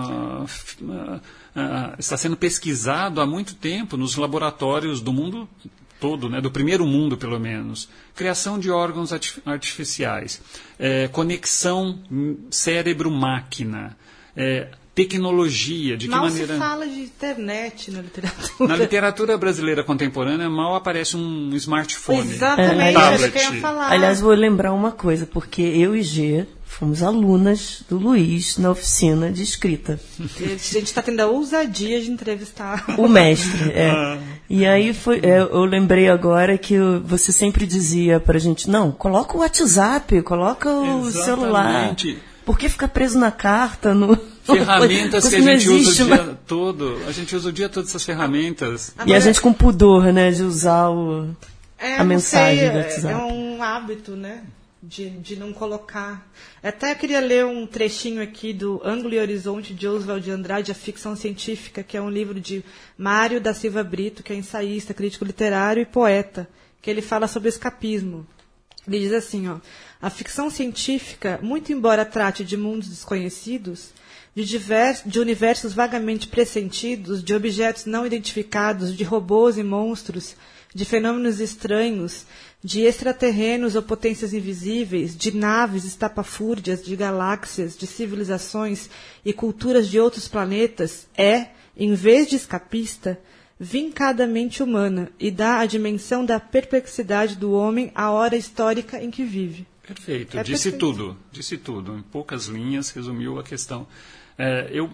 pesquisado há muito tempo nos laboratórios do mundo todo, né? Do primeiro mundo, pelo menos. Criação de órgãos artificiais, conexão cérebro-máquina, tecnologia, de que maneira... Mal se fala de internet na literatura. Na literatura brasileira contemporânea, mal aparece um smartphone. Exatamente, um tablet. acho que eu ia falar. Aliás, vou lembrar uma coisa, porque eu e Gê fomos alunas do Luiz na oficina de escrita. A gente está tendo a ousadia de entrevistar o mestre. E aí eu lembrei agora que você sempre dizia pra gente, não, coloca o WhatsApp, coloca o celular. Por que ficar preso na carta? Ferramentas que a gente usa o dia todo. A gente usa o dia todo essas ferramentas. Agora, e a gente com pudor, né, de usar a mensagem do WhatsApp. É um hábito, né, de não colocar. Até eu queria ler um trechinho aqui do Ângulo e Horizonte, de Oswald de Andrade, a ficção científica, que é um livro de Mário da Silva Brito, que é ensaísta, crítico literário e poeta, que ele fala sobre o escapismo. Ele diz assim, a ficção científica, muito embora trate de mundos desconhecidos, de universos vagamente pressentidos, de objetos não identificados, de robôs e monstros, de fenômenos estranhos, de extraterrenos ou potências invisíveis, de naves estapafúrdias, de galáxias, de civilizações e culturas de outros planetas, em vez de escapista, vincadamente humana e dá a dimensão da perplexidade do homem à hora histórica em que vive. Perfeito, É disse perfeito. disse tudo. Em poucas linhas, resumiu a questão. Eu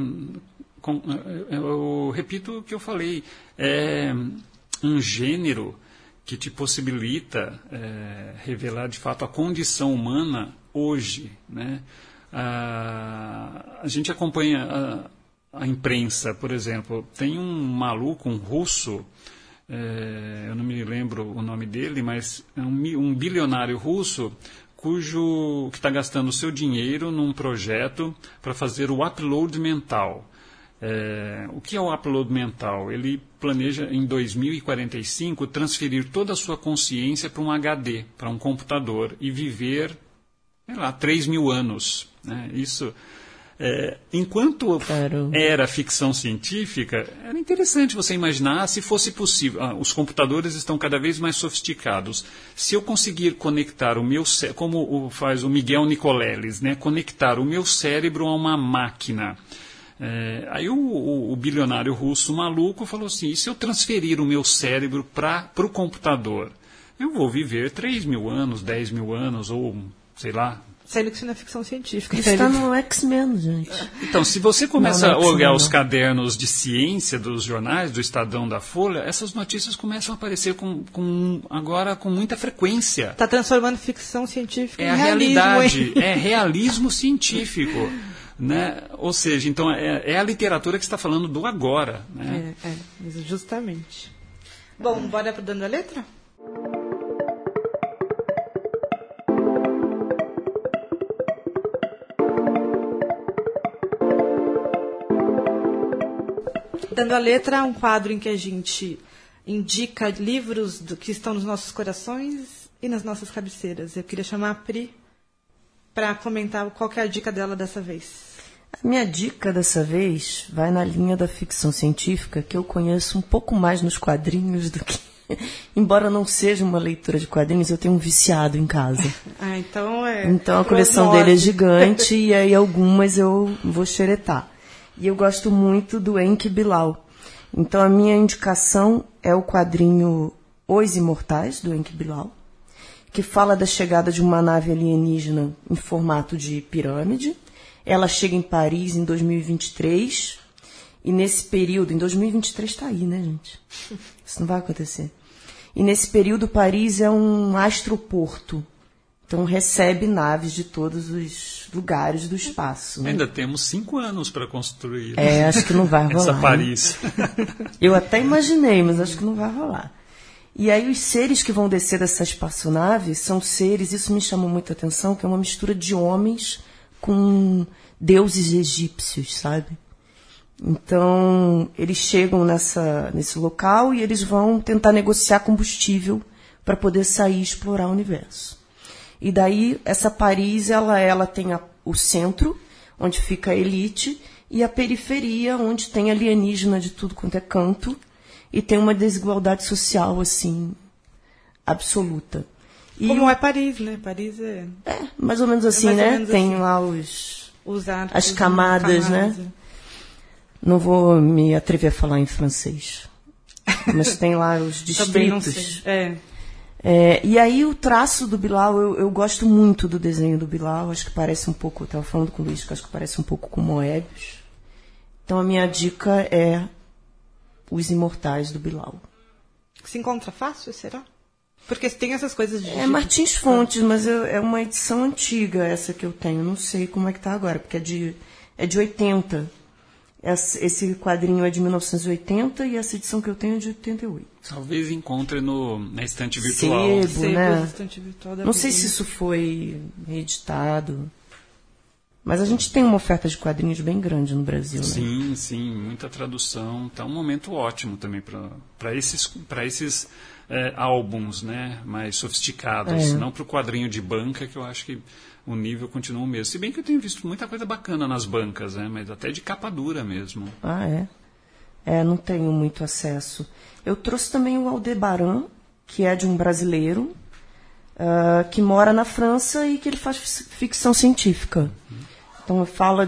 repito o que eu falei. É um gênero que te possibilita revelar, de fato, a condição humana hoje, né? A gente acompanha a imprensa, por exemplo. Tem um maluco, um russo, eu não me lembro o nome dele, mas é um bilionário russo que está gastando o seu dinheiro num projeto para fazer o upload mental. O que é o upload mental? Ele planeja, em 2045, transferir toda a sua consciência para um HD, para um computador, e viver, sei lá, 3.000 anos. Né? Isso, enquanto era ficção científica, era interessante você imaginar se fosse possível. Os computadores estão cada vez mais sofisticados. Se eu conseguir conectar o meu cérebro, como faz o Miguel Nicoleles, né? Conectar o meu cérebro a uma máquina. Aí o bilionário russo maluco falou assim, e se eu transferir o meu cérebro para o computador? Eu vou viver 3.000 anos, 10.000 anos, ou sei lá. Sendo que isso não é ficção científica. Isso está no X-Men, gente. Então, se você começa Não, a olhar não. os cadernos de ciência dos jornais, do Estadão, da Folha, essas notícias começam a aparecer agora com muita frequência. Está transformando ficção científica É em a realismo, realidade, hein? é realismo científico. Né? Ou seja, então é a literatura que está falando do agora. Né? Justamente. Bom, bora para Dando a Letra? Dando a Letra é um quadro em que a gente indica livros que estão nos nossos corações e nas nossas cabeceiras. Eu queria chamar a Pri para comentar qual que é a dica dela dessa vez. A minha dica dessa vez vai na linha da ficção científica, que eu conheço um pouco mais nos quadrinhos do que... Embora não seja uma leitura de quadrinhos, eu tenho um viciado em casa. Então a coleção dele é gigante e aí algumas eu vou xeretar. E eu gosto muito do Enki Bilal. Então a minha indicação é o quadrinho Os Imortais, do Enki Bilal, que fala da chegada de uma nave alienígena em formato de pirâmide. Ela chega em Paris em 2023, e nesse período, em 2023 está aí, né, gente? Isso não vai acontecer. E nesse período, Paris é um astroporto. Então recebe naves de todos os lugares do espaço. Né? Ainda temos 5 anos para construir. Acho que não vai rolar. Essa Paris. Né? Eu até imaginei, mas acho que não vai rolar. E aí os seres que vão descer dessa espaçonave são seres, isso me chamou muita atenção, que é uma mistura de homens com deuses egípcios, sabe? Então, eles chegam nesse local e eles vão tentar negociar combustível para poder sair e explorar o universo. E daí, essa Paris, ela tem o centro, onde fica a elite, e a periferia, onde tem alienígena de tudo quanto é canto, e tem uma desigualdade social, assim, absoluta. Como é Paris, né? Paris é... mais ou menos assim, né? Menos tem assim. lá Os arcos, as camadas, né? Não vou me atrever a falar em francês. Mas tem lá os Também não distritos. sei. E aí o traço do Bilal, eu gosto muito do desenho do Bilal. Acho que parece um pouco, eu estava falando com o Luiz, que acho que parece um pouco com Moebius. Então a minha dica é Os Imortais do Bilal. Se encontra fácil, será? Porque tem essas coisas de... É Martins Fontes, mas é uma edição antiga essa que eu tenho. Não sei como é que está agora, porque é de 80. Esse quadrinho é de 1980 e essa edição que eu tenho é de 88. Talvez encontre na estante virtual. Sebo, né? Estante virtual Não sei se isso foi reeditado. Mas a gente tem uma oferta de quadrinhos bem grande no Brasil, né? Sim, sim, muita tradução. Está um momento ótimo também para esses álbuns, né, mais sofisticados. Não para o quadrinho de banca, que eu acho que o nível continua o mesmo. Se bem que eu tenho visto muita coisa bacana nas bancas, né, mas até de capa dura mesmo. Não tenho muito acesso. Eu trouxe também o Aldebaran, que é de um brasileiro, que mora na França e que ele faz ficção científica. Então fala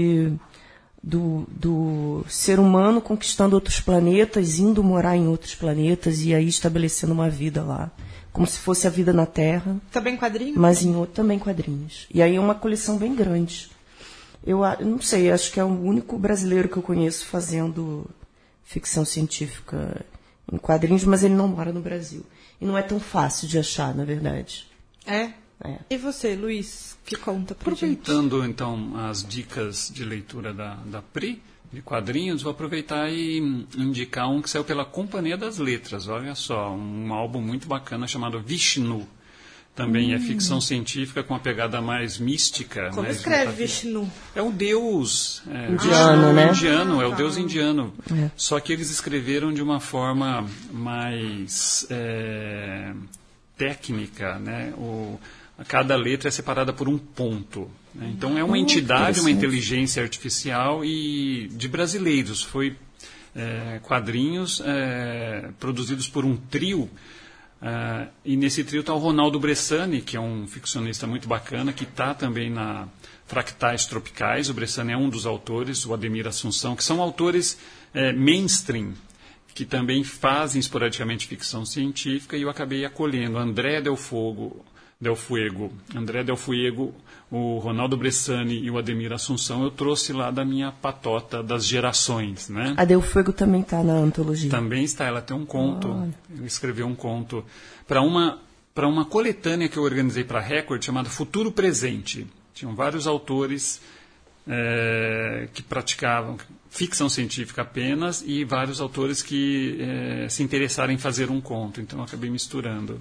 do ser humano conquistando outros planetas, indo morar em outros planetas e aí estabelecendo uma vida lá, como se fosse A Vida na Terra. Também quadrinho? Mas em outro também quadrinhos. E aí é uma coleção bem grande. Eu não sei, acho que é o único brasileiro que eu conheço fazendo ficção científica em quadrinhos, mas ele não mora no Brasil. E não é tão fácil de achar, na verdade. É? É. E você, Luiz, que conta pra gente? Aproveitando, então, as dicas de leitura da Pri, de quadrinhos, vou aproveitar e indicar um que saiu pela Companhia das Letras. Olha só, um álbum muito bacana chamado Vishnu. Também é ficção científica com uma pegada mais mística. Como mais escreve Vishnu? É o deus indiano, né? Indiano, é o deus indiano. É. Só que eles escreveram de uma forma mais técnica, né? Cada letra é separada por um ponto. Né? Então é uma entidade, uma inteligência artificial e de brasileiros. Foi quadrinhos produzidos por um trio. E nesse trio está o Ronaldo Bressani, que é um ficcionista muito bacana, que está também na Fractais Tropicais. O Bressani é um dos autores, o Ademir Assunção, que são autores mainstream, que também fazem esporadicamente ficção científica, e eu acabei acolhendo André Del Fuego, o Ronaldo Bressani e o Ademir Assunção. Eu trouxe lá da minha patota das gerações, né? A Del Fuego também está na antologia. Também está, ela tem um conto. Ele escreveu um conto para uma coletânea que eu organizei para a Record, chamada Futuro Presente. Tinham vários autores que praticavam ficção científica apenas e vários autores que se interessaram em fazer um conto. Então eu acabei misturando.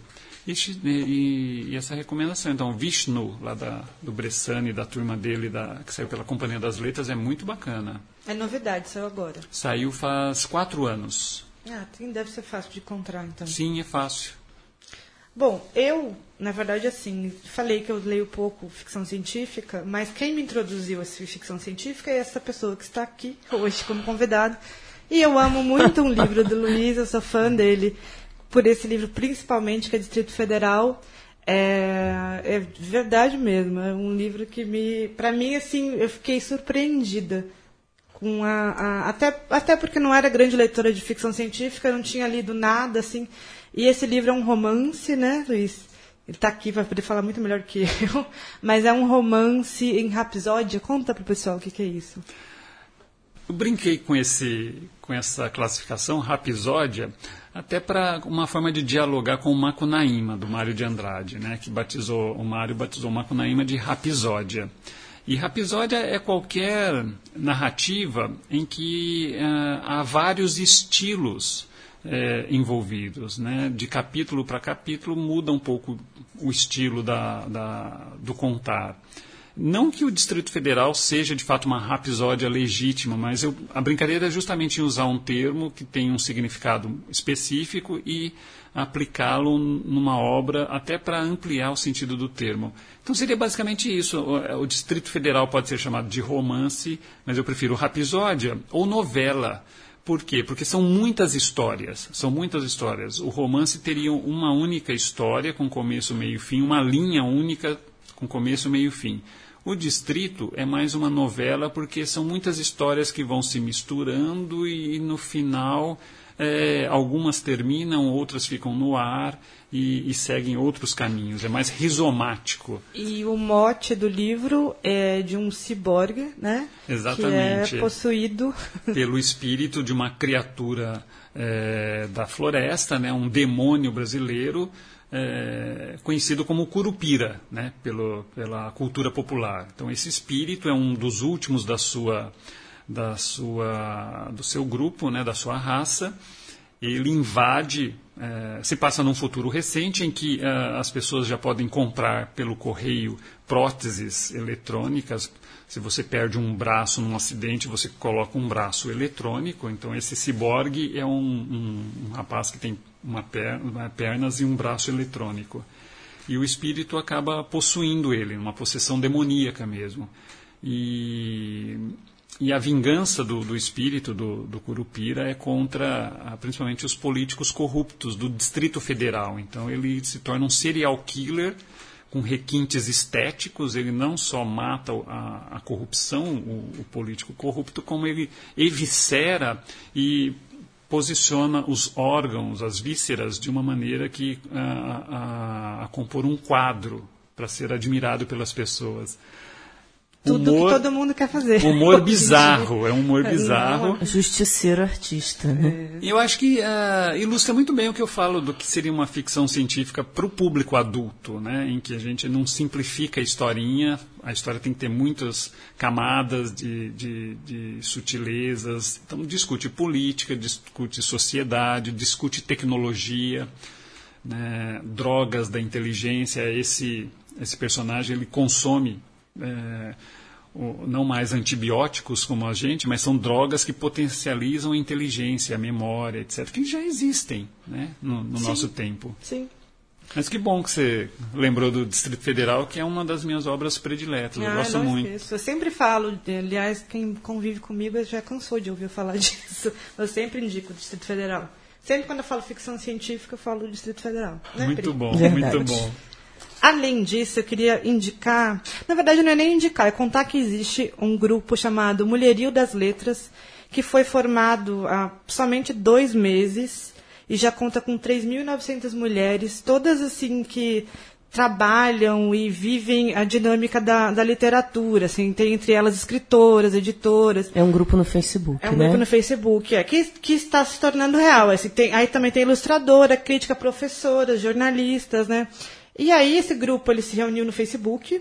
E essa recomendação, então, Vishnu, lá do Bressani, da turma dele, que saiu pela Companhia das Letras, é muito bacana. É novidade, saiu agora? Saiu faz 4 anos. Deve ser fácil de encontrar, então. Sim, é fácil. Bom, eu, na verdade, assim, falei que eu leio pouco ficção científica, mas quem me introduziu a ficção científica é essa pessoa que está aqui hoje como convidada. E eu amo muito um livro do Luiz, eu sou fã dele. Por esse livro, principalmente, que é Distrito Federal. É verdade mesmo. É um livro que para mim, assim, eu fiquei surpreendida. Com até porque não era grande leitora de ficção científica, não tinha lido nada, assim. E esse livro é um romance, né, Luiz? Ele está aqui, vai poder falar muito melhor que eu. Mas é um romance em rapsódia. Conta para o pessoal o que é isso. Eu brinquei com essa classificação, rapsódia, até para uma forma de dialogar com o Macunaíma, do Mário de Andrade, né, que o Mário batizou o Macunaíma de rapsódia. E rapsódia é qualquer narrativa em que há vários estilos envolvidos, né? De capítulo para capítulo muda um pouco o estilo do contar. Não que o Distrito Federal seja, de fato, uma rapsódia legítima, mas a brincadeira é justamente em usar um termo que tem um significado específico e aplicá-lo numa obra até para ampliar o sentido do termo. Então seria basicamente isso. O Distrito Federal pode ser chamado de romance, mas eu prefiro rapsódia ou novela. Por quê? Porque são muitas histórias. O romance teria uma única história com começo, meio e fim, uma linha única com começo, meio e fim. O Distrito é mais uma novela porque são muitas histórias que vão se misturando e no final algumas terminam, outras ficam no ar e seguem outros caminhos. É mais rizomático. E o mote do livro é de um ciborgue, né? Exatamente. Que é possuído pelo espírito de uma criatura da floresta, né? Um demônio brasileiro, conhecido como Curupira, né, pela cultura popular. Então esse espírito é um dos últimos do seu grupo, né, da sua raça. Ele invade, se passa num futuro recente em que as pessoas já podem comprar pelo correio próteses eletrônicas. Se você perde um braço num acidente, você coloca um braço eletrônico. Então esse ciborgue é um rapaz que tem pernas e um braço eletrônico. E o espírito acaba possuindo ele, uma possessão demoníaca mesmo. E a vingança do espírito do Curupira é contra, principalmente, os políticos corruptos do Distrito Federal. Então ele se torna um serial killer com requintes estéticos. Ele não só mata a corrupção, o político corrupto, como ele eviscera e posiciona os órgãos, as vísceras, de uma maneira que a compor um quadro para ser admirado pelas pessoas. Tudo que todo mundo quer fazer. Humor bizarro, é um humor bizarro. Justiceiro artista, né? E eu acho que ilustra muito bem o que eu falo do que seria uma ficção científica para o público adulto, né? Em que a gente não simplifica a historinha, a história tem que ter muitas camadas de sutilezas. Então, discute política, discute sociedade, discute tecnologia, né? Drogas da inteligência. Esse personagem, ele consome... não mais antibióticos como a gente, mas são drogas que potencializam a inteligência, a memória, etc., que já existem, né, no nosso tempo. Sim. Mas que bom que você lembrou do Distrito Federal, que é uma das minhas obras prediletas. Eu gosto muito. Esqueço. Eu sempre falo, aliás, quem convive comigo já cansou de ouvir eu falar disso. Eu sempre indico o Distrito Federal. Sempre quando eu falo ficção científica, eu falo do Distrito Federal. Né, muito Pri? bom, Verdade. muito bom. Além disso, eu queria indicar... Na verdade, não é nem indicar, é contar que existe um grupo chamado Mulherio das Letras, que foi formado há somente 2 meses e já conta com 3.900 mulheres, todas assim que trabalham e vivem a dinâmica da literatura. Assim, tem entre elas escritoras, editoras. É um grupo no Facebook, É um grupo no Facebook, que está se tornando real. Assim, aí também tem ilustradora, crítica, professoras, jornalistas, né? E aí esse grupo ele se reuniu no Facebook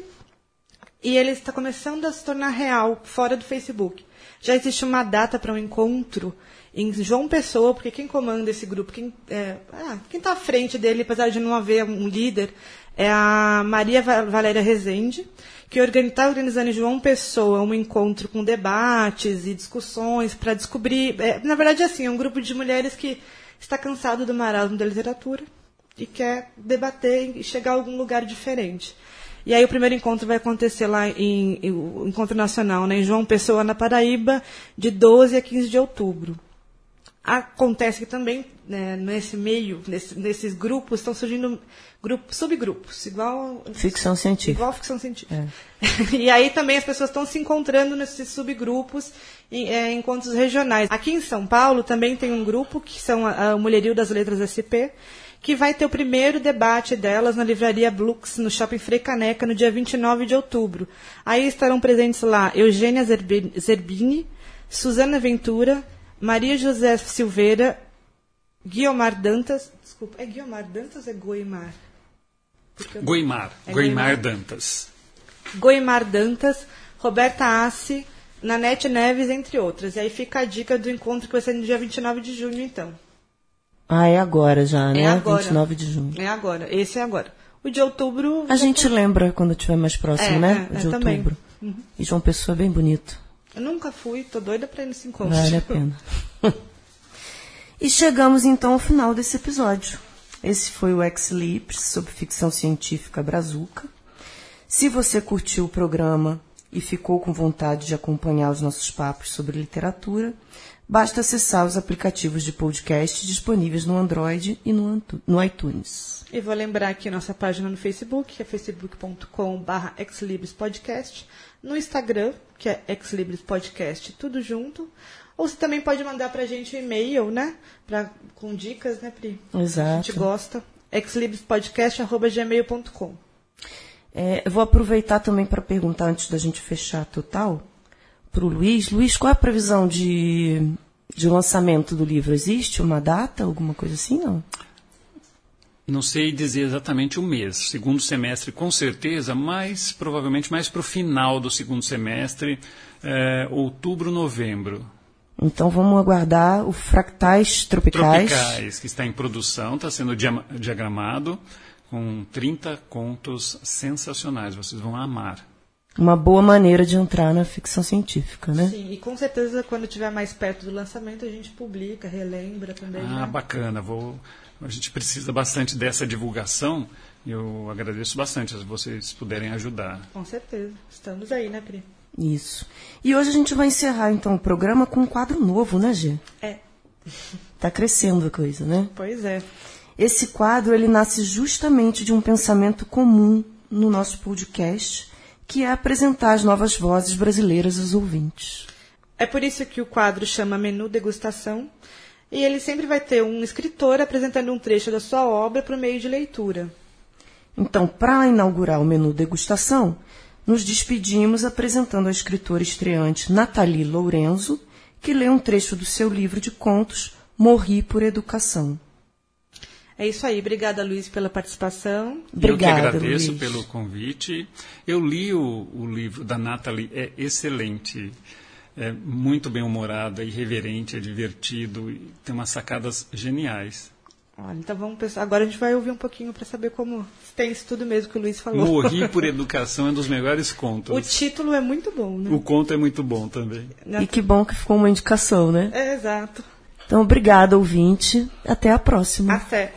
e ele está começando a se tornar real fora do Facebook. Já existe uma data para um encontro em João Pessoa, porque quem comanda esse grupo, quem está à frente dele, apesar de não haver um líder, é a Maria Valéria Rezende, que está organizando em João Pessoa um encontro com debates e discussões para descobrir... na verdade, assim, é um grupo de mulheres que está cansado do marasmo da literatura e quer debater e chegar a algum lugar diferente. E aí o primeiro encontro vai acontecer lá o Encontro Nacional, né, em João Pessoa, na Paraíba, de 12 a 15 de outubro. Acontece que também, né, nesse meio, nesses grupos, estão surgindo subgrupos, igual ficção científica. Igual ficção científica. E aí também as pessoas estão se encontrando nesses subgrupos em encontros regionais. Aqui em São Paulo também tem um grupo, que são a Mulherio das Letras SP, que vai ter o primeiro debate delas na Livraria Blux, no Shopping Frei Caneca, no dia 29 de outubro. Aí estarão presentes lá Eugênia Zerbini, Suzana Ventura, Maria José Silveira, Guiomar Dantas... Desculpa, é Guiomar Dantas ou é Goimar? Goimar Dantas. Goimar Dantas, Roberta Assi, Nanete Neves, entre outras. E aí fica a dica do encontro que vai ser no dia 29 de junho, então. É agora já, né? É agora. 29 de junho. É agora, esse é agora. O de outubro... A gente lembra quando estiver mais próximo, né? O de outubro. Uhum. E João Pessoa é bem bonito. Eu nunca fui, tô doida pra ir nesse encontro. Vale a pena. E chegamos então ao final desse episódio. Esse foi o Ex Libris, sobre ficção científica brazuca. Se você curtiu o programa e ficou com vontade de acompanhar os nossos papos sobre literatura, basta acessar os aplicativos de podcast disponíveis no Android e no iTunes. E vou lembrar aqui nossa página no Facebook, que é facebook.com/exlibrispodcast, no Instagram, que é exlibrispodcast, tudo junto. Ou você também pode mandar pra gente um e-mail, né? Com dicas, né, Pri? Exato. A gente gosta. exlibrispodcast@gmail.com. Eu vou aproveitar também para perguntar, antes da gente fechar total, para o Luiz. Luiz, qual é a previsão de lançamento do livro? Existe uma data, alguma coisa assim, não? Não sei dizer exatamente o mês. Segundo semestre, com certeza, mas provavelmente mais para o final do segundo semestre, outubro, novembro. Então vamos aguardar o Fractais Tropicais. Tropicais, que está em produção, está sendo diagramado, com 30 contos sensacionais. Vocês vão amar. Uma boa maneira de entrar na ficção científica, né? Sim, e com certeza quando estiver mais perto do lançamento a gente publica, relembra também. Né? Bacana. A gente precisa bastante dessa divulgação e eu agradeço bastante se vocês puderem ajudar. Com certeza. Estamos aí, né, Pri? Isso. E hoje a gente vai encerrar, então, o programa com um quadro novo, né, Gê? Tá crescendo a coisa, né? Pois é. Esse quadro, ele nasce justamente de um pensamento comum no nosso podcast, que é apresentar as novas vozes brasileiras aos ouvintes. É por isso que o quadro chama Menu Degustação. E ele sempre vai ter um escritor apresentando um trecho da sua obra por meio de leitura. Então, para inaugurar o menu degustação, nos despedimos apresentando a escritora estreante Nathalie Lourenço, que lê um trecho do seu livro de contos Morri por Educação. É isso aí. Obrigada, Luiz, pela participação. Obrigada, Eu que agradeço Luiz. pelo convite. Eu li o livro da Nathalie, é excelente. É muito bem-humorado, é irreverente, é divertido e tem umas sacadas geniais. Olha, então vamos pensar. Agora a gente vai ouvir um pouquinho para saber como tem isso tudo mesmo que o Luiz falou. Morri por Educação é um dos melhores contos. O título é muito bom, né? O conto é muito bom também. E que bom que ficou uma indicação, né? É, exato. Então, obrigada, ouvinte. Até a próxima. Até.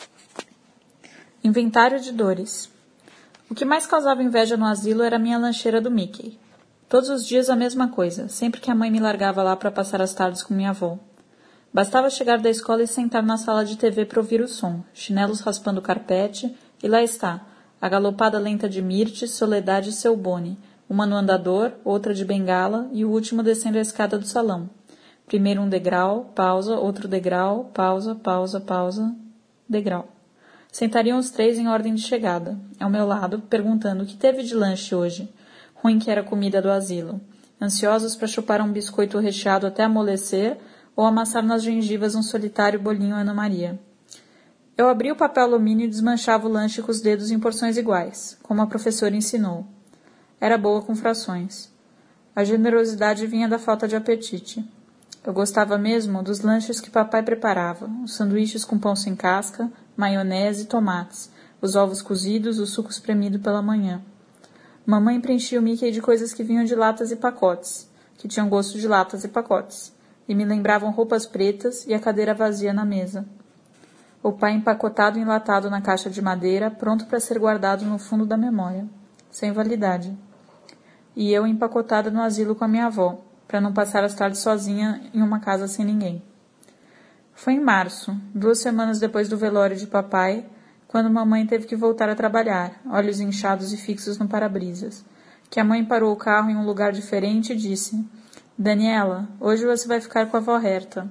Inventário de dores. O que mais causava inveja no asilo era a minha lancheira do Mickey. Todos os dias a mesma coisa, sempre que a mãe me largava lá para passar as tardes com minha avó. Bastava chegar da escola e sentar na sala de TV para ouvir o som, chinelos raspando o carpete, e lá está, a galopada lenta de Mirtes, Soledade e seu Boni, uma no andador, outra de bengala e o último descendo a escada do salão. Primeiro um degrau, pausa, outro degrau, pausa, pausa, pausa, degrau. Sentariam os três em ordem de chegada, ao meu lado, perguntando o que teve de lanche hoje. Ruim que era a comida do asilo. Ansiosos para chupar um biscoito recheado até amolecer ou amassar nas gengivas um solitário bolinho Ana Maria. Eu abria o papel alumínio e desmanchava o lanche com os dedos em porções iguais, como a professora ensinou. Era boa com frações. A generosidade vinha da falta de apetite. Eu gostava mesmo dos lanches que papai preparava, os sanduíches com pão sem casca, maionese e tomates, os ovos cozidos, o suco espremido pela manhã. Mamãe preenchia o Mickey de coisas que vinham de latas e pacotes, que tinham gosto de latas e pacotes, e me lembravam roupas pretas e a cadeira vazia na mesa. O pai empacotado e enlatado na caixa de madeira, pronto para ser guardado no fundo da memória, sem validade. E eu empacotada no asilo com a minha avó, para não passar as tardes sozinha em uma casa sem ninguém. Foi em março, 2 semanas depois do velório de papai, quando mamãe teve que voltar a trabalhar, olhos inchados e fixos no para-brisas, que a mãe parou o carro em um lugar diferente e disse: Daniela, hoje você vai ficar com a avó Herta.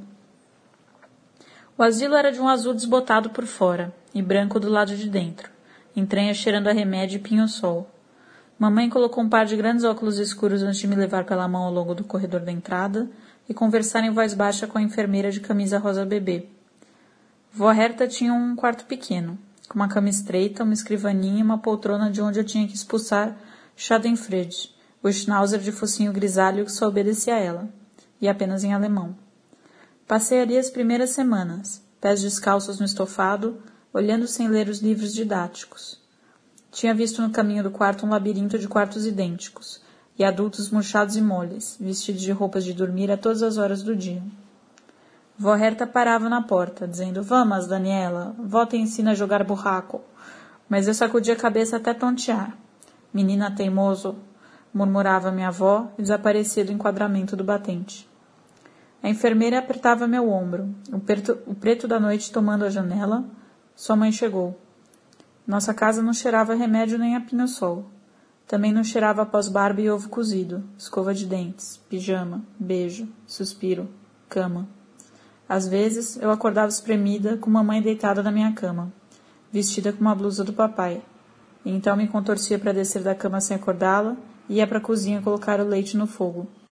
O asilo era de um azul desbotado por fora e branco do lado de dentro, entranha cheirando a remédio e pinho-sol. Mamãe colocou um par de grandes óculos escuros antes de me levar pela mão ao longo do corredor da entrada e conversar em voz baixa com a enfermeira de camisa rosa bebê. Vó Herta tinha um quarto pequeno, com uma cama estreita, uma escrivaninha e uma poltrona de onde eu tinha que expulsar Schadenfreude, o schnauzer de focinho grisalho que só obedecia a ela, e apenas em alemão. Passei ali as primeiras semanas, pés descalços no estofado, olhando sem ler os livros didáticos. Tinha visto no caminho do quarto um labirinto de quartos idênticos, e adultos murchados e moles, vestidos de roupas de dormir a todas as horas do dia. Vó Herta parava na porta, dizendo: Vamos, Daniela, vó te ensina a jogar burraco. Mas eu sacudia a cabeça até tontear. Menina teimoso, murmurava minha avó e desaparecia do enquadramento do batente. A enfermeira apertava meu ombro, o preto da noite tomando a janela. Sua mãe chegou. Nossa casa não cheirava remédio nem a pinho-sol. Também não cheirava a pós-barba e ovo cozido, escova de dentes, pijama, beijo, suspiro, cama. Às vezes, eu acordava espremida com mamãe deitada na minha cama, vestida com uma blusa do papai. E então me contorcia para descer da cama sem acordá-la e ia para a cozinha colocar o leite no fogo.